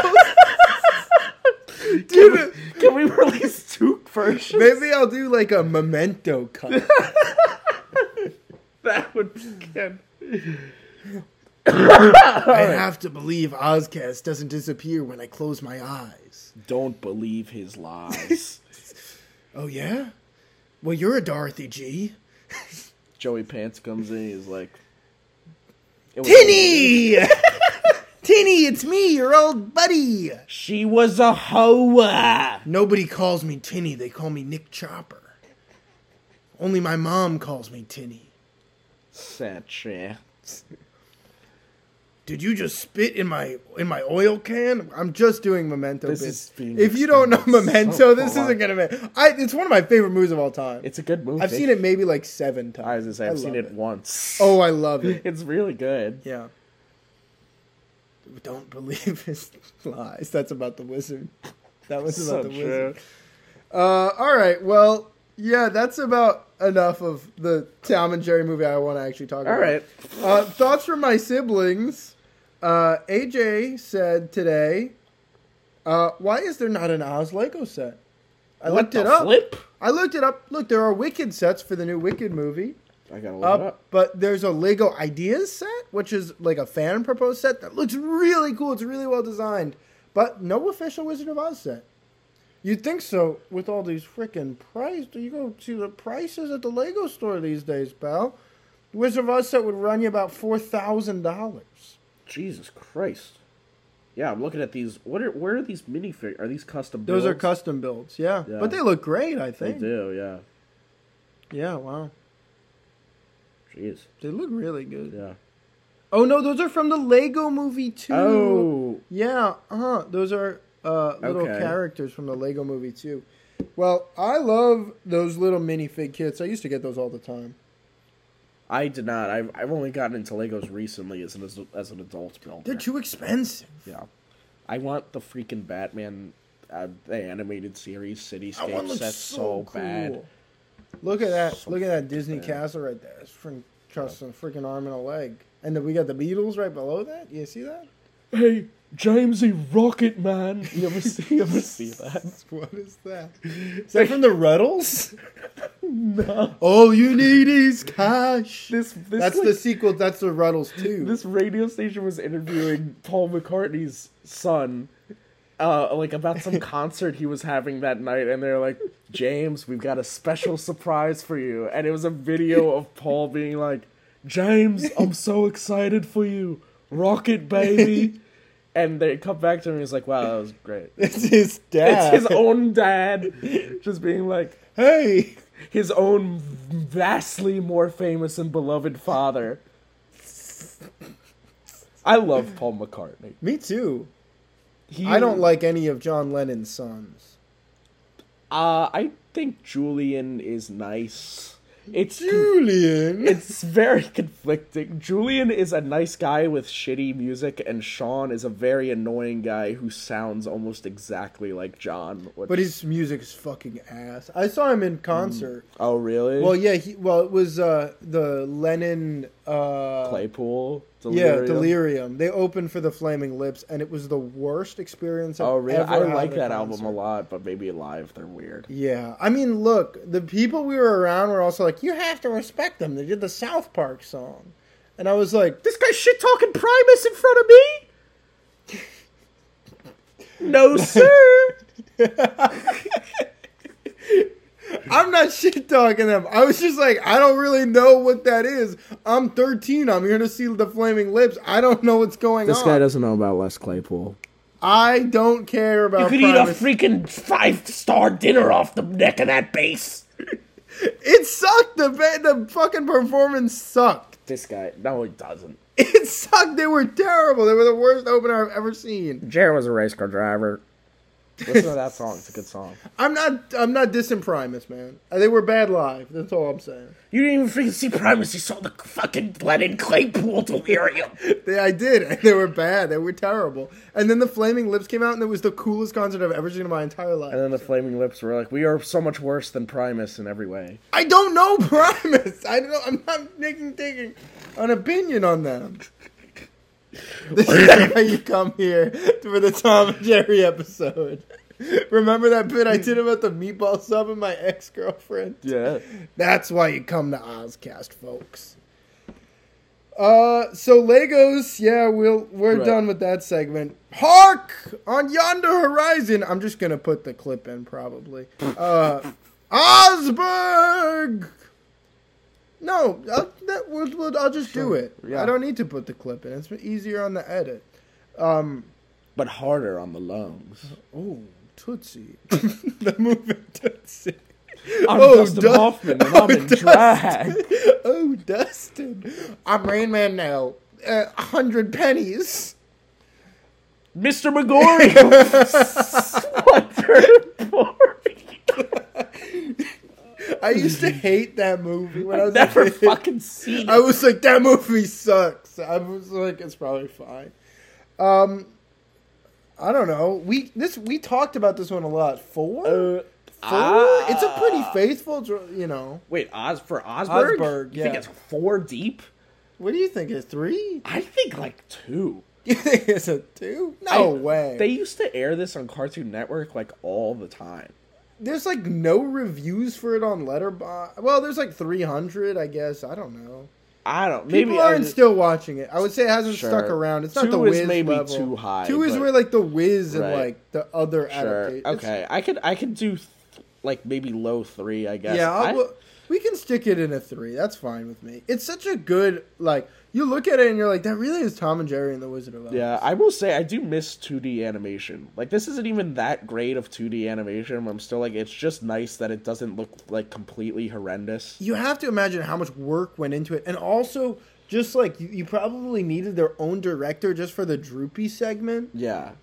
Can we release two versions? Maybe I'll do like a memento cut. That would be good. I have to believe Ozcast doesn't disappear when I close my eyes. Don't believe his lies. Oh, yeah? Well, you're a Dorothy G. Joey Pants comes in, he's like... Tinny! Tinny, it's me, your old buddy. She was a hoa! Nobody calls me Tinny, they call me Nick Chopper. Only my mom calls me Tinny. Sad chance. did you just spit in my oil can? I'm just doing Memento. This bits. is being If you don't know extended Memento, so this far. isn't gonna make. It's one of my favorite movies of all time. It's a good movie. I've seen it maybe like 7 times. I was gonna say I've seen love it once. Oh, I love it. It's really good. Yeah. Don't believe his lies. That's about the wizard. That was about So the true. wizard. All right. Well, yeah, that's about enough of the Tom and Jerry movie I want to actually talk about. All right. Thoughts from my siblings. AJ said today, why is there not an Oz Lego set? I looked it up. Flip? I looked it up. Look, there are Wicked sets for the new Wicked movie. I gotta look it up. But there's a Lego Ideas set, which is like a fan proposed set that looks really cool. It's really well designed. But no official Wizard of Oz set. You'd think so with all these freaking prices. You go see the prices at the Lego store these days, pal. The Wizard of Oz set would run you about $4,000. Jesus Christ. Yeah, I'm looking at these. Where are these minifigures? Are these custom Those builds? are custom builds, yeah. Yeah. But they look great, I They think. do, yeah. Yeah, wow. Jeez. They look really good. Yeah. Oh, no, those are from the Lego movie, too. Oh. Yeah, those are little Okay. characters from the Lego movie, too. Well, I love those little minifig kits. I used to get those all the time. I did not. I've only gotten into Legos recently as an adult builder. They're too expensive. Yeah. I want the freaking Batman, the animated series That one Cityscape looks set so bad. Look at that. So Look at that Disney bad. castle right there. It's from just a freaking arm and a leg. And then we got the Beatles right below that. You see that? Hey, Jamesy Rocket Man. You ever see that? What is that? Is that from the Ruddles? No. All you need is cash. This That's like, the sequel. That's the Ruddles too. This radio station was interviewing Paul McCartney's son, like about some concert he was having that night, and they're like, "James, we've got a special surprise for you," and it was a video of Paul being like, "James, I'm so excited for you, Rocket baby," and they come back to him, and he's like, "Wow, that was great." It's his dad. It's his own dad, just being like, Hey. his own vastly more famous and beloved father. I love Paul McCartney. Me too. He, I don't like any of John Lennon's sons. I think Julian is nice. Julian. It's very conflicting. Julian is a nice guy with shitty music, and Sean is a very annoying guy who sounds almost exactly like John. But his music is fucking ass. I saw him in concert. Oh, really? Well, yeah. It was the Lennon. Claypool? Yeah, Delirium. They opened for the Flaming Lips, and it was the worst experience I've Oh, really? ever I had like at that a album concert. a lot, but maybe live they're weird. Yeah, I mean, look, the people we were around were also like, you have to respect them. They did the South Park song. And I was like, This guy's shit-talking Primus in front of me? No, sir! I'm not shit-talking them. I was just like, I don't really know what that is. I'm 13. I'm here to see the Flaming Lips. I don't know what's going on. doesn't know about Les Claypool. I don't care about You could eat a Primus. freaking 5-star dinner off the neck of that bass. It sucked. The fucking performance sucked. This guy, no, he doesn't. It sucked. They were terrible. They were the worst opener I've ever seen. Jared was a race car driver. Listen to that song. It's a good song. I'm not dissing Primus, man. They were bad live. That's all I'm saying. You didn't even freaking see Primus. You saw the fucking Lennon Claypool Delirium. I did. And they were bad. They were terrible. And then the Flaming Lips came out, and it was the coolest concert I've ever seen in my entire life. And then the Flaming Lips were like, we are so much worse than Primus in every way. I don't know Primus. I don't know. I'm not taking an opinion on them. This is why you come here for the Tom and Jerry episode. Remember that bit I did about the meatball sub and my ex-girlfriend? Yeah. That's why you come to Ozcast, folks. So Legos, yeah, we're Right. done with that segment. Hark! On yonder horizon, I'm just gonna put the clip in probably. Osberg! No, I'll just do it. Yeah. I don't need to put the clip in. It's easier on the edit. Oh, But harder on the lungs. Tootsie. The movie Tootsie. I'm Oh, Dustin Hoffman, and I'm in drag. Oh, Dustin. I'm Rain Man now. 100 pennies. Mr. McGorry. I used to hate that movie when I was never a kid. fucking seen it. I was like, that movie sucks. I was like, it's probably fine. I don't know. We talked about this one a lot. Four? It's a pretty faithful, you know. Wait, for Osberg? Osberg, You think yeah. it's 4 deep? What do you think? Is 3? I think like 2. You think it's a 2? No way. They used to air this on Cartoon Network like all the time. There's like no reviews for it on Letterboxd. Well, there's like 300, I guess. I don't know. I don't. Maybe People aren't still watching it. I would say it hasn't Sure. stuck around. It's not 2 the Wiz is maybe level. too high. 2 is but- where like the Wiz and Right. like the other Sure. adaptations. Okay. I could do like maybe low 3, I guess. Yeah, we can stick it in a 3. That's fine with me. It's such a good, like, you look at it and you're like, that really is Tom and Jerry and the Wizard of Oz. Yeah, I will say I do miss 2D animation. Like, this isn't even that great of 2D animation. I'm still like, it's just nice that it doesn't look like completely horrendous. You have to imagine how much work went into it. And also, just like, you probably needed their own director just for the Droopy segment. Yeah.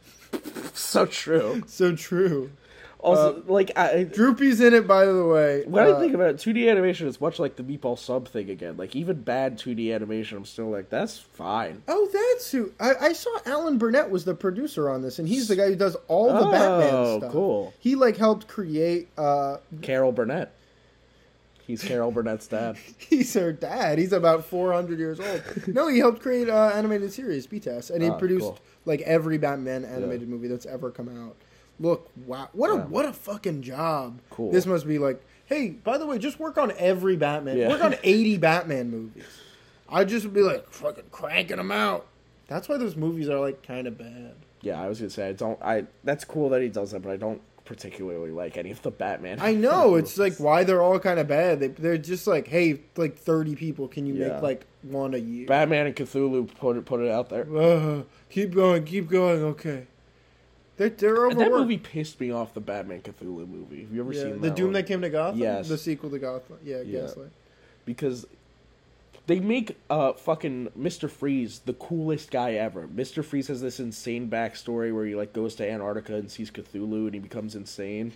So true. So true. Also, Droopy's in it, by the way. when I think about it, 2D animation is much like the Meatball Sub thing again. Like, even bad 2D animation, I'm still like, that's fine. Oh, that's who. I saw Alan Burnett was the producer on this, and he's the guy who does all the Batman stuff. Cool. He, like, helped create... Carol Burnett. He's Carol Burnett's dad. He's her dad. He's about 400 years old. No, he helped create animated series, BTAS, and he produced, cool. like, every Batman animated movie that's ever come out. Look, wow. What a fucking job. Cool. This must be like, hey, by the way, just work on every Batman. Yeah. Work on 80 Batman movies. I'd just be like, fucking cranking them out. That's why those movies are, like, kind of bad. Yeah, I was gonna say, that's cool that he does that, but I don't particularly like any of the Batman. I know, it's like why they're all kind of bad. They're just like, hey, like 30 people, can you Yeah. make like one a year? Batman and Cthulhu put it out there. Keep going, okay. They're overworked. And that movie pissed me off, the Batman Cthulhu movie. Have you ever Yeah, seen the that Doom one? That Came to Gotham? Yes. The sequel to Gotham. Yeah, Yeah. Gaslight. Because they make fucking Mr. Freeze the coolest guy ever. Mr. Freeze has this insane backstory where he like goes to Antarctica and sees Cthulhu and he becomes insane.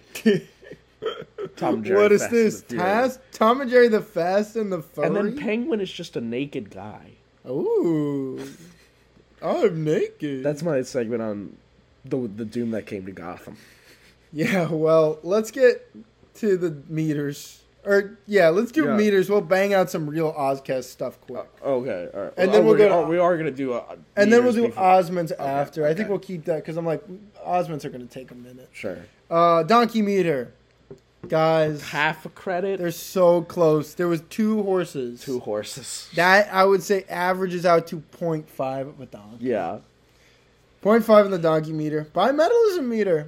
Tom and Jerry. What is Fast and this? the Furious. Tom and Jerry the Fast and the Furry? And then Penguin is just a naked guy. Ooh. I'm naked. That's my segment on the Doom That Came to Gotham. Yeah, well, let's get to the meters. Or, yeah, let's do Yeah. meters. We'll bang out some real Ozcast stuff quick. Okay, all right. And then we'll go to- we are gonna do And then we'll meters do before- Osmonds after. I think okay. we'll keep that because I'm like, Osmonds are going to take a minute. Sure. Donkey meter. Guys, Half a credit. they're so close. There was 2 horses. 2 horses. That, I would say, averages out to 0.5 of a donkey. Yeah. 0.5 in the donkey meter. Bimetallism meter.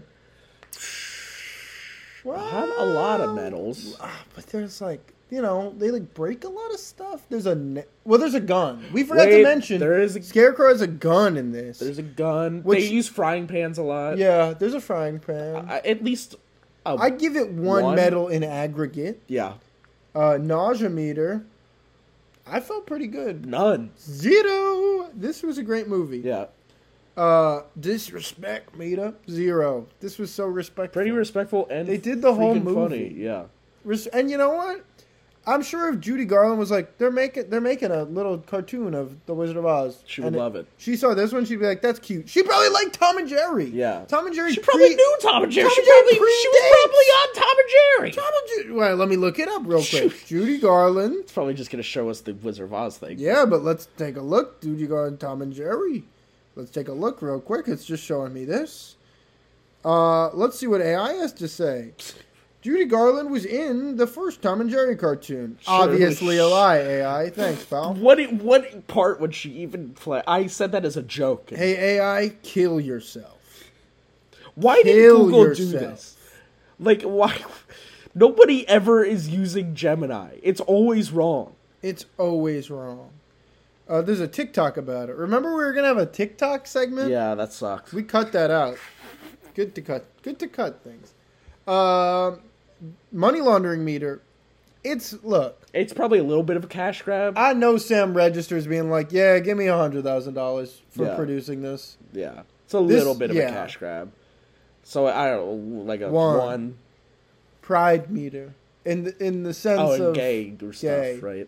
Well, I have a lot of medals. But there's like, you know, they like break a lot of stuff. There's there's a gun. We forgot to Wait, mention there is a- Scarecrow has a gun in this. There's a gun. Which- They use frying pans a lot. Yeah, there's a frying pan. At least. I give it one medal in aggregate. Yeah. Nausea meter. I felt pretty good. None. 0. This was a great movie. Yeah. Disrespect meter. 0. This was so respectful. Pretty respectful and They did the whole freaking movie. funny. Yeah. And you know what? I'm sure if Judy Garland was like, they're making a little cartoon of the Wizard of Oz. She would love it. She saw this one, she'd be like, that's cute. She probably liked Tom and Jerry. Yeah. Tom and Jerry. She probably knew Tom and Jerry. Tom She and Jerry was probably on Tom and Jerry. Tom and Jerry. Well, let me look it up real quick. Judy Garland. It's probably just gonna show us the Wizard of Oz thing. Yeah, but let's take a look. Judy Garland, Tom and Jerry. Let's take a look real quick. It's just showing me this. Let's see what AI has to say. Judy Garland was in the first Tom and Jerry cartoon. Sure. Obviously a lie, AI. Thanks, pal. What part would she even play? I said that as a joke. Hey, AI, kill yourself. Why did Kill Google do yourself. this? Like, why? Nobody ever is using Gemini. It's always wrong. It's always wrong. There's a TikTok about it. Remember we were going to have a TikTok segment? Yeah, that sucks. We cut that out. Good to cut things. Money laundering meter. Look. It's probably a little bit of a cash grab. I know Sam Registers being like, yeah, give me $100,000 for producing this. Yeah. It's a little bit of a cash grab. So, I don't know, like a one. Pride meter. In the sense of... gay or stuff, right?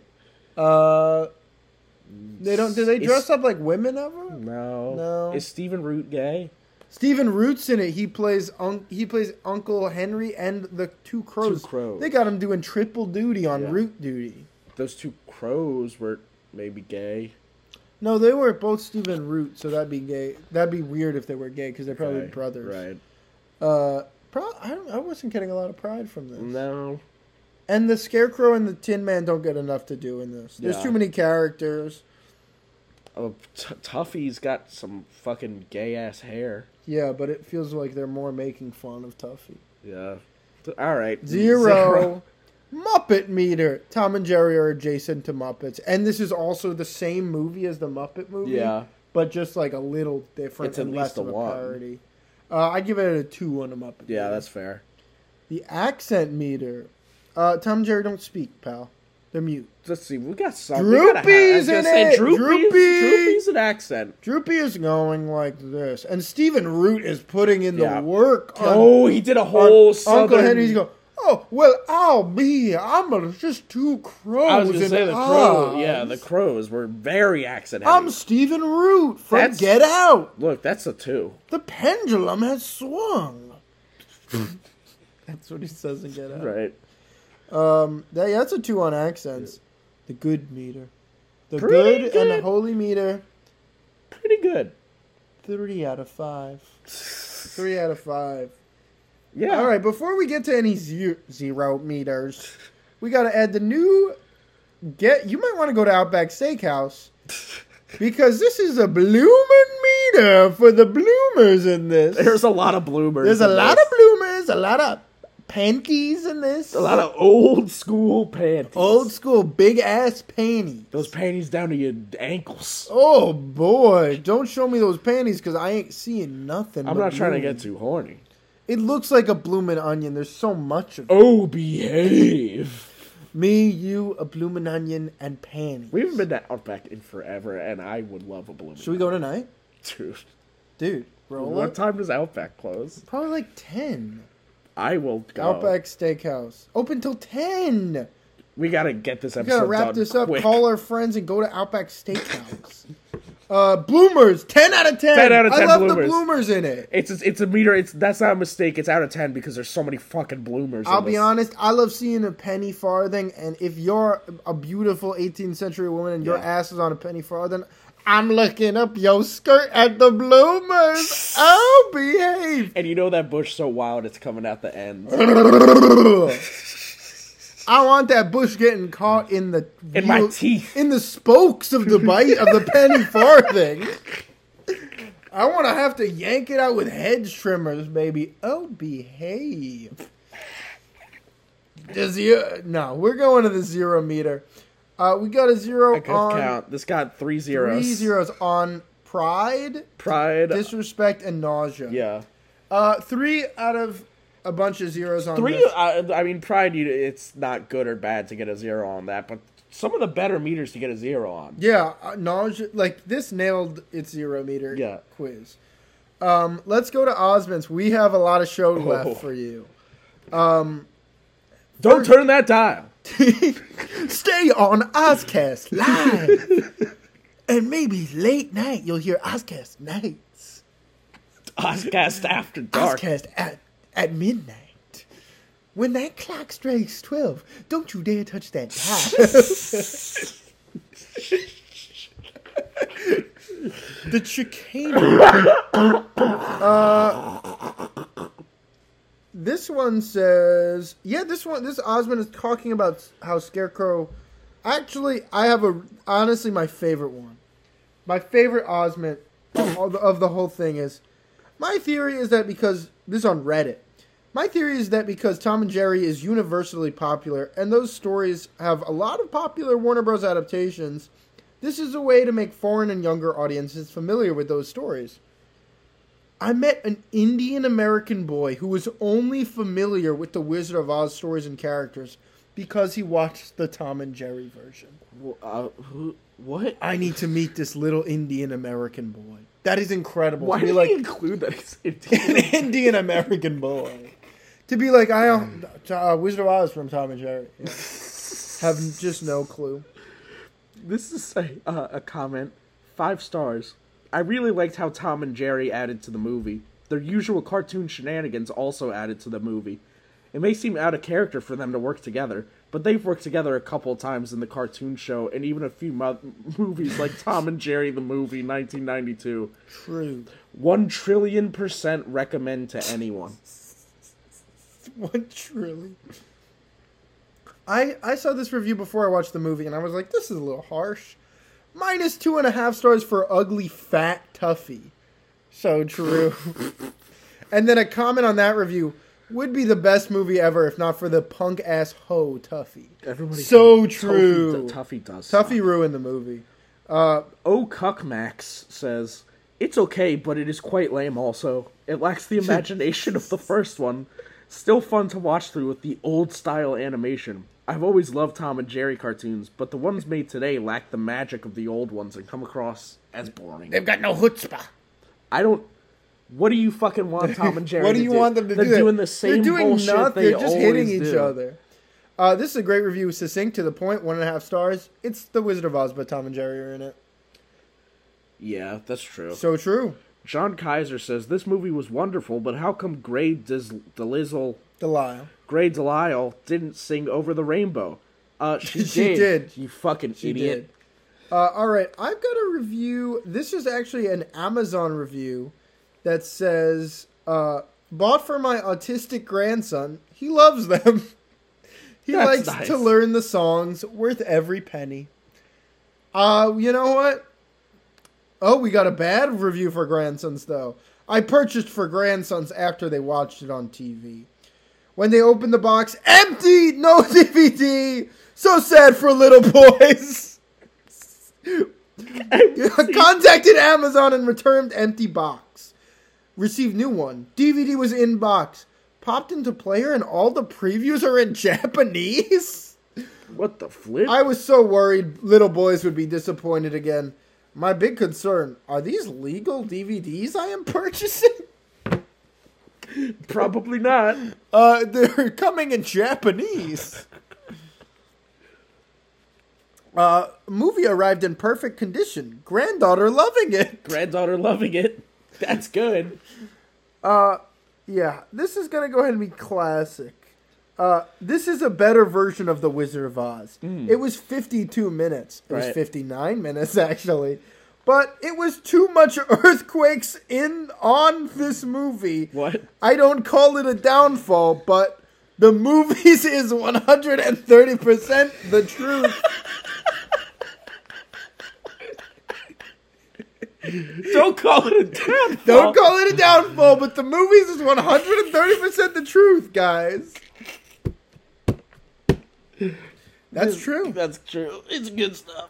Do they dress up like women ever? No. Is Stephen Root gay? Stephen Root's in it. He plays Uncle Henry and the two crows. They got him doing triple duty on Root duty. Those two crows were maybe gay. No, they were both Stephen Root, so that'd be gay. That'd be weird if they were gay because they're probably brothers. Right. I wasn't getting a lot of pride from this. No. And the Scarecrow and the Tin Man don't get enough to do in this. There's too many characters. Oh, Tuffy's got some fucking gay-ass hair. Yeah, but it feels like they're more making fun of Tuffy. Yeah. All right. Zero. Muppet meter. Tom and Jerry are adjacent to Muppets. And this is also the same movie as the Muppet movie. Yeah. But just like a little different it's and at less least of a one. parody. I'd give it a 2 on a Muppet Yeah, meter. that's fair. The accent meter. Tom and Jerry don't speak, pal. They're mute. Let's see. We got some. Droopy's in it. Droopy's an accent. Droopy is going like this. And Stephen Root is putting in the work. He did a whole southern... Uncle Henry's going, oh, well, I'm just two crows. I was going to say the crows. Yeah, the crows were very accent heavy. I'm Stephen Root from Get Out. Look, that's a 2. The pendulum has swung. That's what he says in Get Out. Right. That's a 2 on accents. The good meter. The Pretty good and the holy meter. Pretty good. 3 out of 5. 3 out of 5. Yeah. All right, before we get to any zero meters, we got to add the new... You might want to go to Outback Steakhouse, because this is a bloomin' meter for the bloomers in this. There's a lot of bloomers. There's a lot of bloomers, a lot of panties in this. A lot of old school panties. Old school big ass panties. Those panties down to your ankles. Oh boy, don't show me those panties because I ain't seeing nothing. I'm not trying to get too horny. It looks like a bloomin' onion. There's so much of it. Oh, behave. Me, you, a bloomin' onion, and panties. We haven't been to Outback in forever, and I would love a bloomin' Should we go tonight? Dude, roll what it. time does Outback close? Probably like 10. I will go. Outback Steakhouse. Open till 10. We gotta get this episode We gotta wrap done this up, quick. call our friends, and go to Outback Steakhouse. Bloomers, 10 out of 10. 10 out of 10 I love bloomers. the bloomers in it. It's a meter. That's not a mistake. It's out of 10 because there's so many fucking bloomers. I'll be honest. I love seeing a penny farthing, and if you're a beautiful 18th century woman and your ass is on a penny farthing, I'm looking up your skirt at the bloomers. Oh, behave. And you know that bush so wild it's coming out the end. I want that bush getting caught in my teeth, in the spokes of the bite of the penny farthing. I want to have to yank it out with hedge trimmers, baby. Oh, behave. No, we're going to the 0 meter. We got a 0 I could count. This got 3 zeros. 3 zeros on pride, disrespect, and nausea. Yeah. 3 out of a bunch of zeros on 3. this. I mean, pride. It's not good or bad to get a 0 on that, but some of the better meters to get a 0 on. Yeah, nausea. Like this nailed its 0 meter quiz. Let's go to Osmonds. We have a lot of show left for you. Don't turn that dial. Stay on Ozcast Live. And maybe late night you'll hear Ozcast Nights. Ozcast After Dark. Ozcast at midnight. When that clock strikes 12, don't you dare touch that dial. The Chicane. This one says, this Osmond is talking about how Scarecrow, actually, honestly, my favorite one. My favorite Osmond of the whole thing is, my theory is that because, this is on Reddit, my theory is that because Tom and Jerry is universally popular, and those stories have a lot of popular Warner Bros. Adaptations, this is a way to make foreign and younger audiences familiar with those stories. I met an Indian American boy who was only familiar with the Wizard of Oz stories and characters Because he watched the Tom and Jerry version. What? I need to meet this little Indian American boy. That is incredible. Why did he include that he's Indian? An Indian American boy. To be like, Wizard of Oz from Tom and Jerry. Yeah. Have just no clue. This is a comment. 5 stars. I really liked how Tom and Jerry added to the movie. Their usual cartoon shenanigans also added to the movie. It may seem out of character for them to work together, but they've worked together a couple times in the cartoon show and even a few movies like Tom and Jerry the Movie, 1992. True. 1,000,000,000% recommend to anyone. 1 trillion. I saw this review before I watched the movie, and I was like, this is a little harsh. -2.5 stars for ugly fat Tuffy. So true. And then a comment on that review: would be the best movie ever if not for the punk ass hoe Tuffy. Everybody so true. Tuffy does. Tuffy ruined the movie. Cuckmax says, it's okay, but it is quite lame also. It lacks the imagination of the first one. Still fun to watch through with the old style animation. I've always loved Tom and Jerry cartoons, but the ones made today lack the magic of the old ones and come across as boring. They've got no chutzpah. What do you fucking want Tom and Jerry What do you want them to do? They're doing the same bullshit nothing. they They're just always hitting each do. other. This is a great review. Succinct, to the point, 1.5 stars. It's The Wizard of Oz, but Tom and Jerry are in it. Yeah, that's true. So true. John Kaiser says, this movie was wonderful, but how come Grey Delisle didn't sing Over the Rainbow? She did. You fucking idiot. Alright, I've got a review. This is actually an Amazon review that says, bought for my autistic grandson. He loves them. He likes to learn the songs. Worth every penny. You know what? Oh, we got a bad review for grandsons, though. I purchased for grandsons after they watched it on TV. When they opened the box, empty! No DVD! So sad for little boys! Contacted Amazon and returned empty box. Received new one. DVD was in box. Popped into player and all the previews are in Japanese? What the flip? I was so worried little boys would be disappointed again. My big concern, are these legal DVDs I am purchasing? Probably not. They're coming in Japanese. Movie arrived in perfect condition. Granddaughter loving it. That's good. Yeah, this is going to go ahead and be classic. This is a better version of The Wizard of Oz. It was 52 minutes. It was 59 minutes, actually. But it was too much earthquakes on this movie. What? I don't call it a downfall, but the movie's is 130% the truth. Don't call it a downfall. Don't call it a downfall, but the movie's is 130% the truth, guys. That's true. That's true. It's good stuff.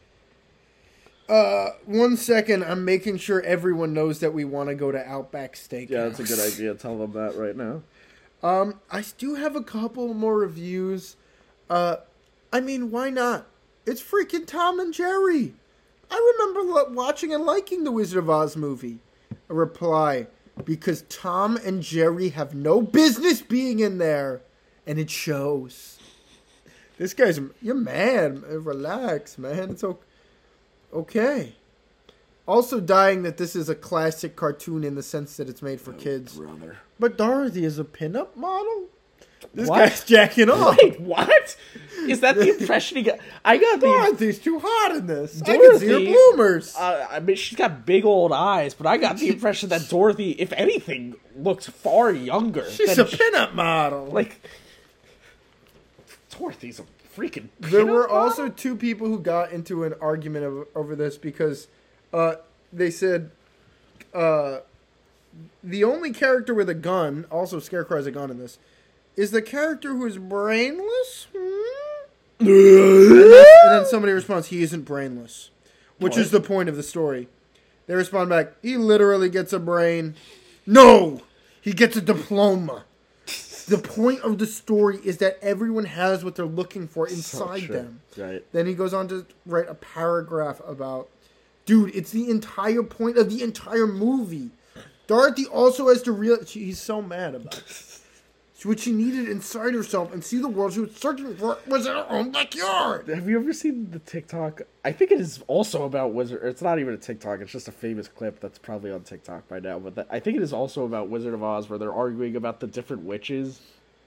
1 second. I'm making sure everyone knows that we want to go to Outback Steakhouse. Yeah, that's a good idea. Tell them that right now. I do have a couple more reviews. I mean, why not? It's freaking Tom and Jerry. I remember watching and liking the Wizard of Oz movie. A reply, because Tom and Jerry have no business being in there, and it shows. This guy's, you're mad. Relax, man. It's okay. Also dying that this is a classic cartoon in the sense that it's made for kids. Brother. But Dorothy is a pinup model? This guy's jacking off. Wait, what? Is that the impression he got? I got Dorothy's too hot in this. I can see her bloomers. I mean, she's got big old eyes, but I got the impression that Dorothy, if anything, looks far younger. She's a pinup model. Like, Dorothy's a freaking pinup There were model? also 2 people who got into an argument over this because they said the only character with a gun, also Scarecrow has a gun in this, is the character who is brainless? And then somebody responds, he isn't brainless. Which is the point of the story. They respond back, he literally gets a brain. No! He gets a diploma. The point of the story is that everyone has what they're looking for inside them. Right. Then he goes on to write a paragraph about, dude, it's the entire point of the entire movie. Dorothy also has to realize, he's so mad about it. What she needed inside herself and see the world she was searching for was in her own backyard. Have you ever seen the TikTok? I think it is also about Wizard. It's not even a TikTok. It's just a famous clip that's probably on TikTok by now. But I think it is also about Wizard of Oz, where they're arguing about the different witches.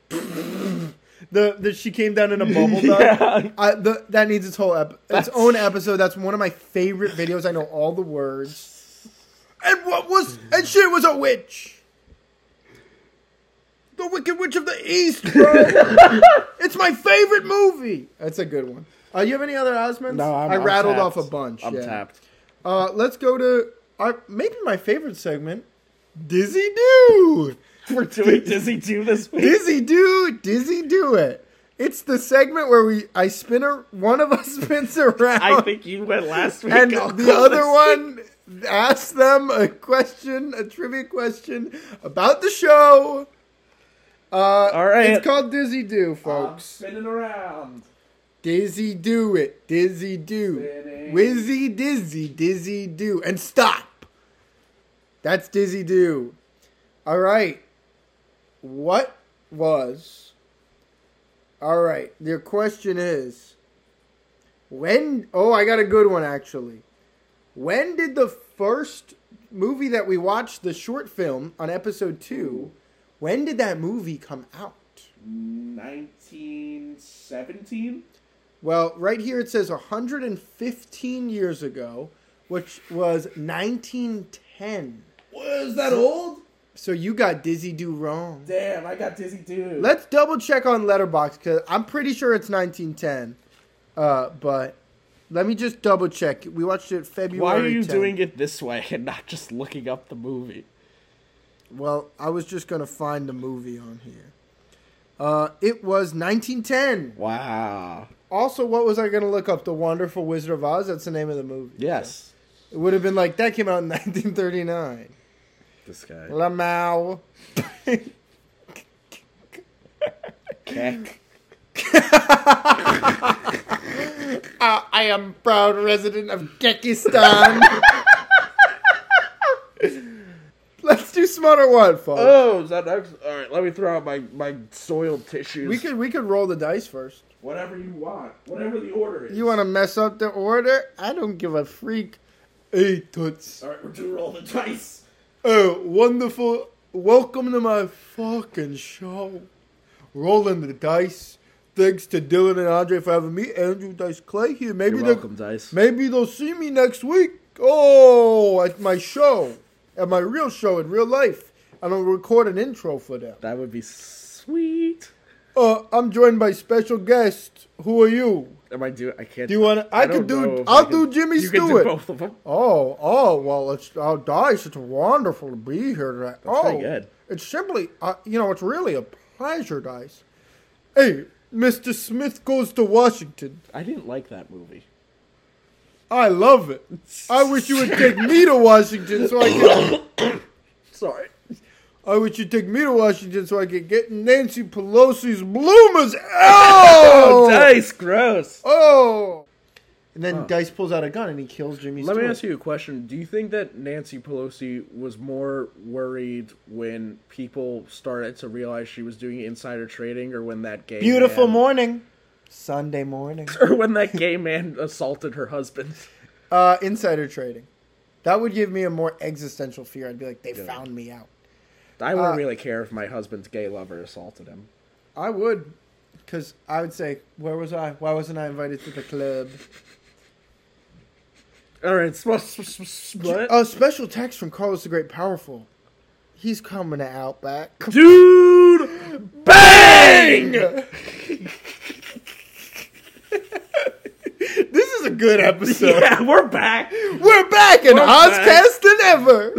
She came down in a bubble duck. That needs its whole its own episode. That's one of my favorite videos. I know all the words. And she was a witch. The Wicked Witch of the East, bro. It's my favorite movie. That's a good one. You have any other Osmonds? No, I rattled off a bunch. I'm tapped. Let's go to maybe my favorite segment, Dizzy Do. We're doing Dizzy Do this week. Dizzy Do it. It's the segment where one of us spins around. I think you went last week. And the other one asks them a trivia question about the show. All right. It's called Dizzy Do, folks. Spinning around. Dizzy Do it. Dizzy Do. Spinning. Wizzy Dizzy. Dizzy Do. And stop. That's Dizzy Do. All right. All right. Your question is, I got a good one, actually. When did the first movie that we watched, the short film on episode 2, when did that movie come out? 1917? Well, right here it says 115 years ago, which was 1910. Was that old? So you got Dizzy Do wrong. Damn, I got Dizzy Do. Let's double check on Letterboxd, because I'm pretty sure it's 1910. But let me just double check. We watched it February 10th. Why are you doing it this way and not just looking up the movie? Well, I was just going to find the movie on here. It was 1910. Wow. Also, what was I going to look up? The Wonderful Wizard of Oz? That's the name of the movie. Yes. So it would have been like, that came out in 1939. This guy. Lamau. Keck. I am proud resident of Kekistan. Let's do Smarter One, folks. Oh, is that next? All right, let me throw out my soiled tissues. We could roll the dice first. Whatever you want. Whatever the order is. You want to mess up the order? I don't give a freak. Hey, toots. All right, we're doing roll the dice. Oh, wonderful. Welcome to my fucking show. Rolling the dice. Thanks to Dylan and Andre for having me, Andrew Dice Clay here. Maybe You're welcome, Dice. Maybe they'll see me next week. Oh, at my show. At my real show in real life. And I'll record an intro for them. That would be sweet. I'm joined by special guest. Who are you? Am I doing? I can't. Do you want to? I'll do Jimmy you Stewart. You can do both of them. Oh, well, Dice, it's wonderful to be here today. That's pretty good. It's simply, it's really a pleasure, Dice. Hey, Mr. Smith Goes to Washington. I didn't like that movie. I love it. I wish you would take me to Washington so I could... Sorry. I wish you'd take me to Washington so I could get Nancy Pelosi's bloomers. Oh! Dice, gross. Oh! And then Dice pulls out a gun and he kills Jimmy Stewart. Let me ask you a question. Do you think that Nancy Pelosi was more worried when people started to realize she was doing insider trading, or when that gay Beautiful morning. Sunday morning. Or when that gay man assaulted her husband? Insider trading. That would give me a more existential fear. I'd be like, they found me out. I wouldn't really care if my husband's gay lover assaulted him. I would. Because I would say, where was I? Why wasn't I invited to the club? All right, what? Special text from Carlos the Great Powerful. He's coming to Outback. Dude! Bang! This is a good episode. Yeah, we're back. We're back in Ozcast than ever.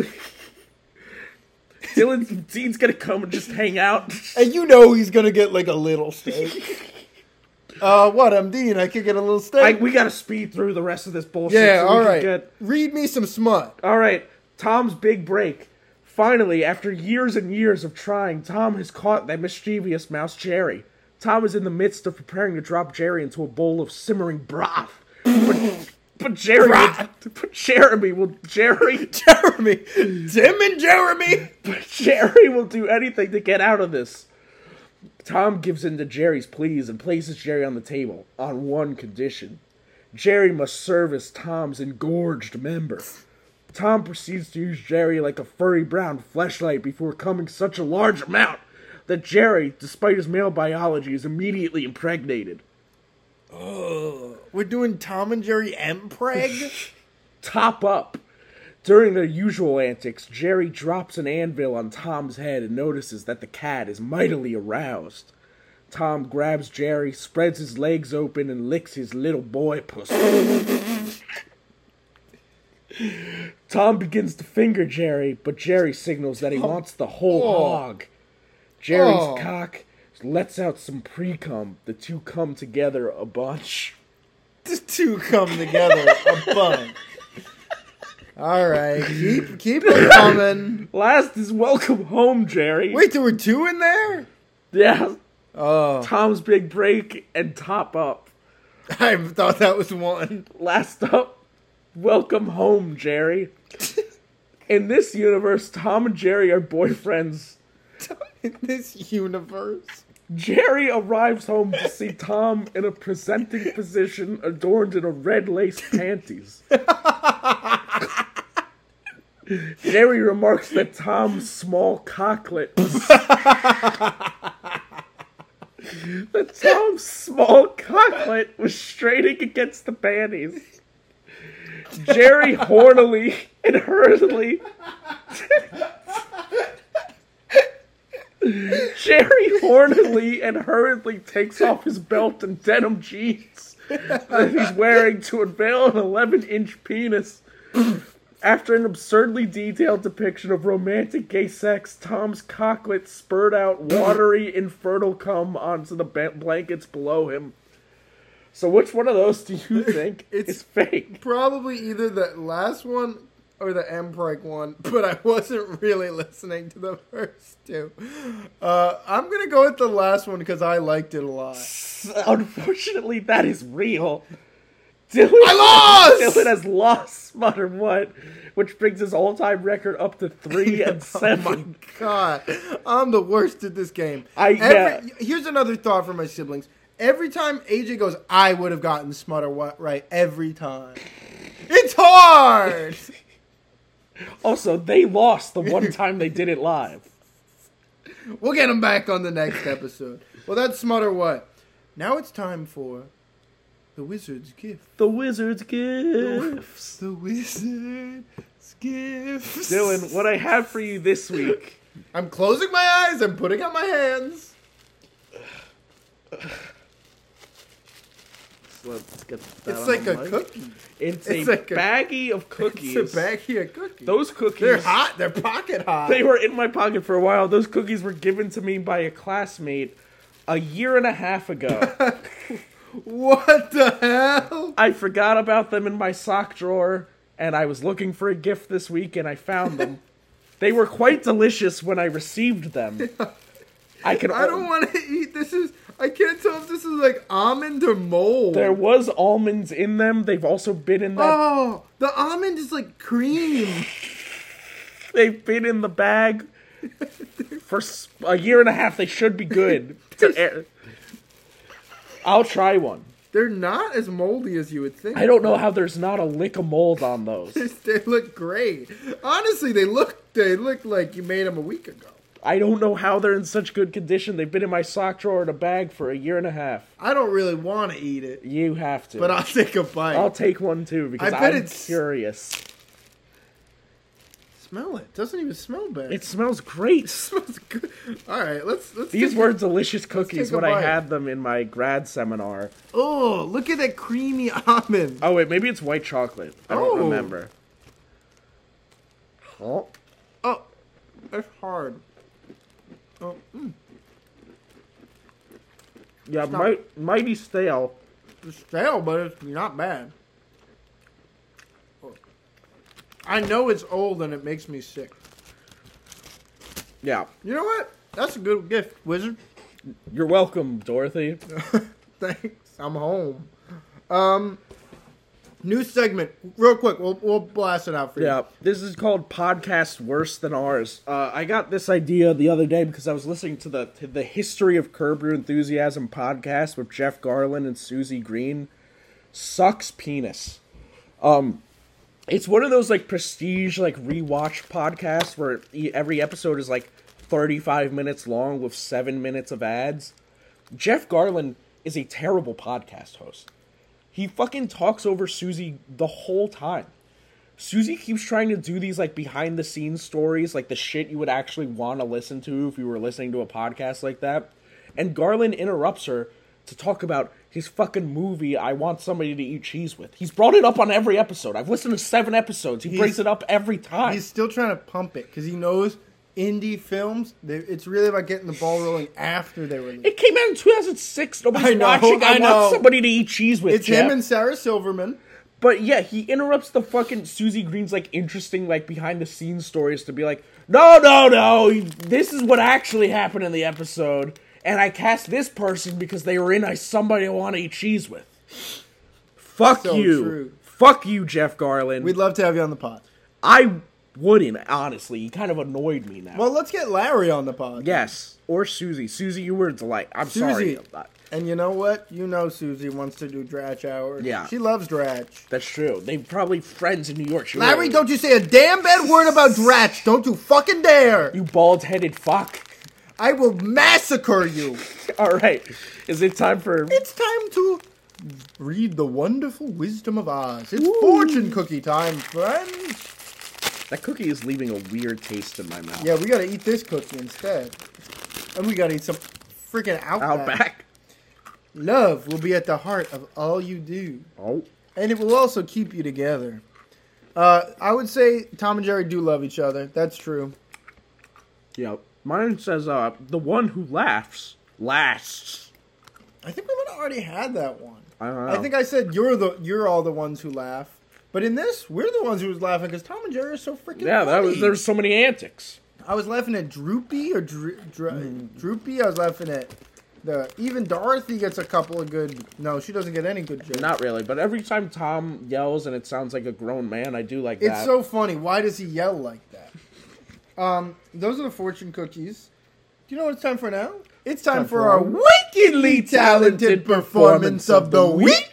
Dean's gonna come and just hang out. And you know he's gonna get like a little steak. I'm Dean. I could get a little steak. We gotta speed through the rest of this bullshit. Yeah, so all right. Read me some smut. All right. Tom's big break. Finally, after years and years of trying, Tom has caught that mischievous mouse, Jerry. Tom is in the midst of preparing to drop Jerry into a bowl of simmering broth. But Jerry will do anything to get out of this. Tom gives in to Jerry's pleas and places Jerry on the table on one condition. Jerry must serve as Tom's engorged member. Tom proceeds to use Jerry like a furry brown fleshlight before coming such a large amount that Jerry, despite his male biology, is immediately impregnated. We're doing Tom and Jerry Mpreg? Top up. During their usual antics, Jerry drops an anvil on Tom's head and notices that the cat is mightily aroused. Tom grabs Jerry, spreads his legs open, and licks his little boy pussy. Tom begins to finger Jerry, but Jerry signals that he wants the whole hog. Jerry's cock lets out some pre-cum. The two come together a bunch. The two come together a bunch. All right, keep it coming. Last is welcome home, Jerry. Wait, there were two in there? Yeah. Oh. Tom's big break and top up. I thought that was one. Last up, welcome home, Jerry. In this universe, Tom and Jerry are boyfriends. In this universe? Jerry arrives home to see Tom in a presenting position adorned in a red lace panties. Jerry remarks that Tom's small cocklet was straining against the panties. Jerry hornily and hurriedly takes off his belt and denim jeans that he's wearing to unveil an 11-inch penis. After an absurdly detailed depiction of romantic gay sex, Tom's cocklet spurred out watery, infertile cum onto the blankets below him. So which one of those do you think is fake? Probably either the last one or the Mpreg one, but I wasn't really listening to the first two. I'm going to go with the last one because I liked it a lot. Unfortunately, that is real. I lost! Dylan has lost Smutter What, which brings his all-time record up to 3 and 7. Oh my god. I'm the worst at this game. Here's another thought for my siblings. Every time AJ goes, I would have gotten Smutter What right every time. It's hard! Also, they lost the one time they did it live. We'll get them back on the next episode. Well, that's Smutter What. Now it's time for the Wizard's Gift. The Wizard's Gifts. The Wizard's Gifts. Dylan, what I have for you this week. I'm closing my eyes. I'm putting out my hands. Let's get that it's like a cookie. It's a baggie of cookies. It's a baggie of cookies. Those cookies. They're hot. They're pocket hot. They were in my pocket for a while. Those cookies were given to me by a classmate a year and a half ago. What the hell? I forgot about them in my sock drawer, and I was looking for a gift this week, and I found them. They were quite delicious when I received them. I don't want to eat. I can't tell if this is like almond or mold. There was almonds in them. They've also been in that. Oh, the almond is like cream. They've been in the bag for a year and a half. They should be good. I'll try one. They're not as moldy as you would think. I don't know how there's not a lick of mold on those. They look great. Honestly, they look like you made them a week ago. I don't know how they're in such good condition. They've been in my sock drawer in a bag for a year and a half. I don't really want to eat it. You have to. But I'll take a bite. I'll take one too because I'm curious. Smell it. Doesn't even smell bad. It smells great. It smells good. All right, let's. These were delicious cookies when I had them in my grad seminar. Oh, look at that creamy almond. Oh wait, maybe it's white chocolate. I don't remember. Oh, that's hard. Oh, yeah, might be stale. It's stale, but it's not bad. I know it's old and it makes me sick. Yeah. You know what? That's a good gift, Wizard. You're welcome, Dorothy. Thanks. I'm home. New segment, real quick. We'll blast it out for you. Yeah, this is called Podcast Worse Than Ours. I got this idea the other day because I was listening to the History of Curb Your Enthusiasm podcast with Jeff Garlin and Susie Green. Sucks penis. It's one of those like prestige like rewatch podcasts where every episode is like 35 minutes long with 7 minutes of ads. Jeff Garlin is a terrible podcast host. He fucking talks over Susie the whole time. Susie keeps trying to do these, like, behind-the-scenes stories, like the shit you would actually want to listen to if you were listening to a podcast like that. And Garland interrupts her to talk about his fucking movie, I Want Somebody to Eat Cheese With. He's brought it up on every episode. I've listened to 7 episodes. He brings it up every time. He's still trying to pump it, because he knows indie films, it's really about getting the ball rolling after they release. It came out in 2006. Nobody's watching I Want Somebody to Eat Cheese With. It's Jeff. Him and Sarah Silverman. But yeah, he interrupts the fucking Susie Green's like interesting like behind the scenes stories to be like, no, this is what actually happened in the episode, and I cast this person because they were in Somebody I Want to Eat Cheese With. Fuck so you. True. Fuck you, Jeff Garlin. We'd love to have you on the pod. I wouldn't, honestly. He kind of annoyed me now. Well, let's get Larry on the pod. Yes. Or Susie. Susie, you were a delight. I'm sorry. And you know what? You know Susie wants to do Dratch Hour. Yeah. She loves Dratch. That's true. They're probably friends in New York. Larry, don't you say a damn bad word about Dratch. Don't you fucking dare. You bald-headed fuck. I will massacre you. All right. Is it time for... It's time to read the wonderful wisdom of Oz. It's fortune cookie time, friends. That cookie is leaving a weird taste in my mouth. Yeah, we gotta eat this cookie instead. And we gotta eat some freaking Outback. Love will be at the heart of all you do. Oh. And it will also keep you together. I would say Tom and Jerry do love each other. That's true. Yep. Mine says, the one who laughs lasts. I think we might have already had that one. I don't know. I think I said you're all the ones who laugh. But in this, we're the ones who was laughing because Tom and Jerry are so freaking funny. There's so many antics. I was laughing at Droopy or Droopy. I was laughing at even Dorothy gets a couple of good. No, she doesn't get any good jokes. Not really, but every time Tom yells and it sounds like a grown man, I do like that. It's so funny. Why does he yell like that? Those are the fortune cookies. Do you know what it's time for now? It's time for our wickedly talented performance of the week.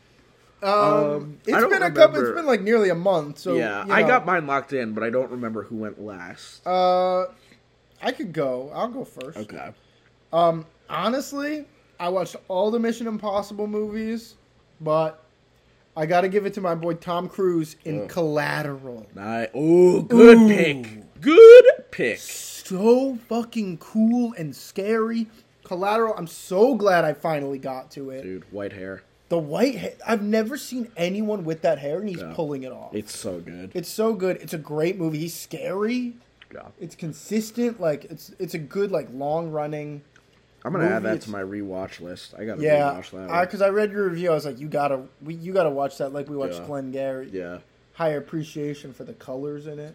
It's been like nearly a month, so yeah, I got mine locked in, but I don't remember who went last. I could go. I'll go first. Okay. Honestly, I watched all the Mission Impossible movies, but I got to give it to my boy Tom Cruise in Collateral. Good pick. Good pick. So fucking cool and scary. Collateral. I'm so glad I finally got to it. Dude, white hair. The white hair. I've never seen anyone with that hair, and he's pulling it off. It's so good. It's so good. It's a great movie. He's scary. Yeah. It's consistent. Like it's a good like long running. I'm gonna add that to my rewatch list. I gotta rewatch that. Because I read your review. I was like, you gotta watch that. Like we watched Glengarry. Yeah. High appreciation for the colors in it.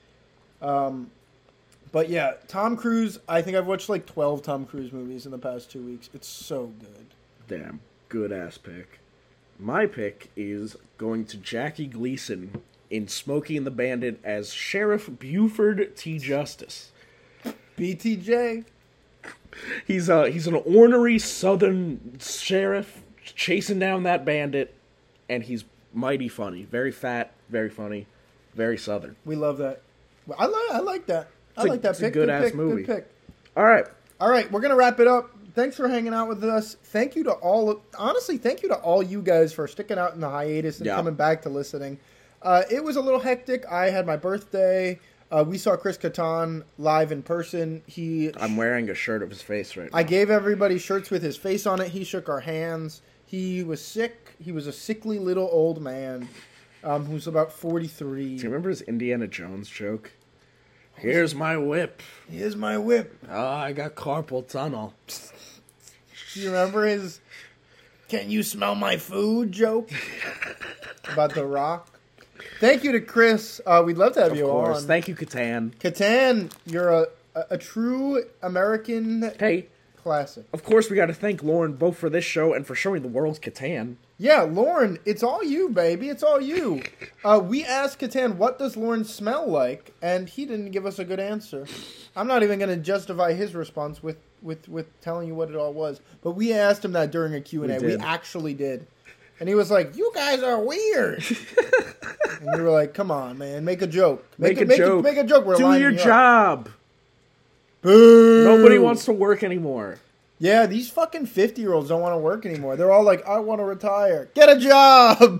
But yeah, Tom Cruise. I think I've watched like 12 Tom Cruise movies in the past 2 weeks. It's so good. Damn. Good ass pick. My pick is going to Jackie Gleason in Smokey and the Bandit as Sheriff Buford T. Justice. BTJ. He's an ornery southern sheriff chasing down that bandit, and he's mighty funny. Very fat, very funny, very southern. We love that. I like that. I like that pick. It's a good ass movie. Good pick. All right, we're gonna wrap it up. Thanks for hanging out with us. Thank you to all you guys for sticking out in the hiatus and coming back to listening. It was a little hectic. I had my birthday. We saw Chris Kattan live in person. I'm wearing a shirt of his face right now. I gave everybody shirts with his face on it. He shook our hands. He was sick. He was a sickly little old man who's about 43. Do you remember his Indiana Jones joke? Here's my whip. Here's my whip. Oh, I got carpal tunnel. Do you remember his "Can you smell my food" joke about The Rock? Thank you to Chris. We'd love to have you on. Thank you, Kattan. Kattan, you're a true American Hey, classic. of course we got to thank Lauren both for this show and for showing the world Catan. Yeah, Lauren, it's all you, baby. It's all you. We asked Catan, what does Lauren smell like? And he didn't give us a good answer. I'm not even going to justify his response with telling you what it all was. But we asked him that during a Q&A. We actually did. And he was like, you guys are weird. And we were like, come on, man. Make a joke. Make a joke. Make a joke. We're Do your job. Boo. Nobody wants to work anymore. Yeah, these fucking 50-year-olds don't want to work anymore. They're all like, I want to retire. Get a job.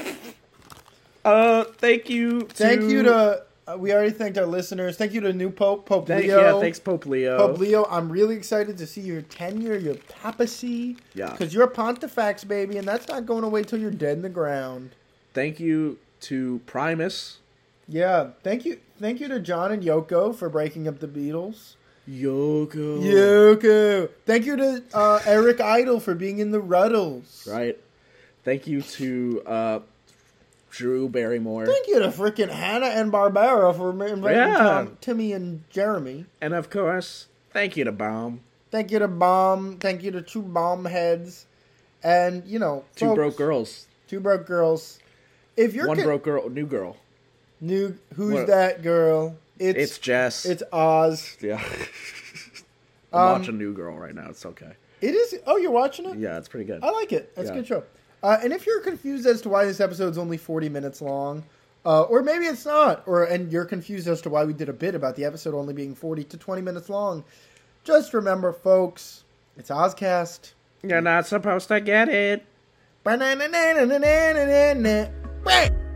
Thank you to... we already thanked our listeners. Thank you to new Pope Leo. Yeah, thanks, Pope Leo. Pope Leo, I'm really excited to see your tenure, your papacy. Yeah. Because you're a pontifex, baby, and that's not going away till you're dead in the ground. Thank you to Primus. Yeah, thank you to John and Yoko for breaking up the Beatles. Yoko. Thank you to Eric Idle for being in the Ruddles. Right. Thank you to Drew Barrymore. Thank you to freaking Hannah and Barbara for inviting Timmy and Jeremy. And of course, thank you to Baum. Thank you to Baum. Thank you to two Baum heads. And, you know, Two broke girls. Two broke girls. If you're One broke girl, new girl. Who's that girl? It's Jess. It's Oz. Yeah. I'm watching New Girl right now. It's okay. It is. Oh, you're watching it? Yeah, it's pretty good. I like it. It's a good show. And if you're confused as to why this episode's only 40 minutes long, or maybe it's not, and you're confused as to why we did a bit about the episode only being 40 to 20 minutes long, just remember, folks, it's Ozcast. You're not supposed to get it. Banana.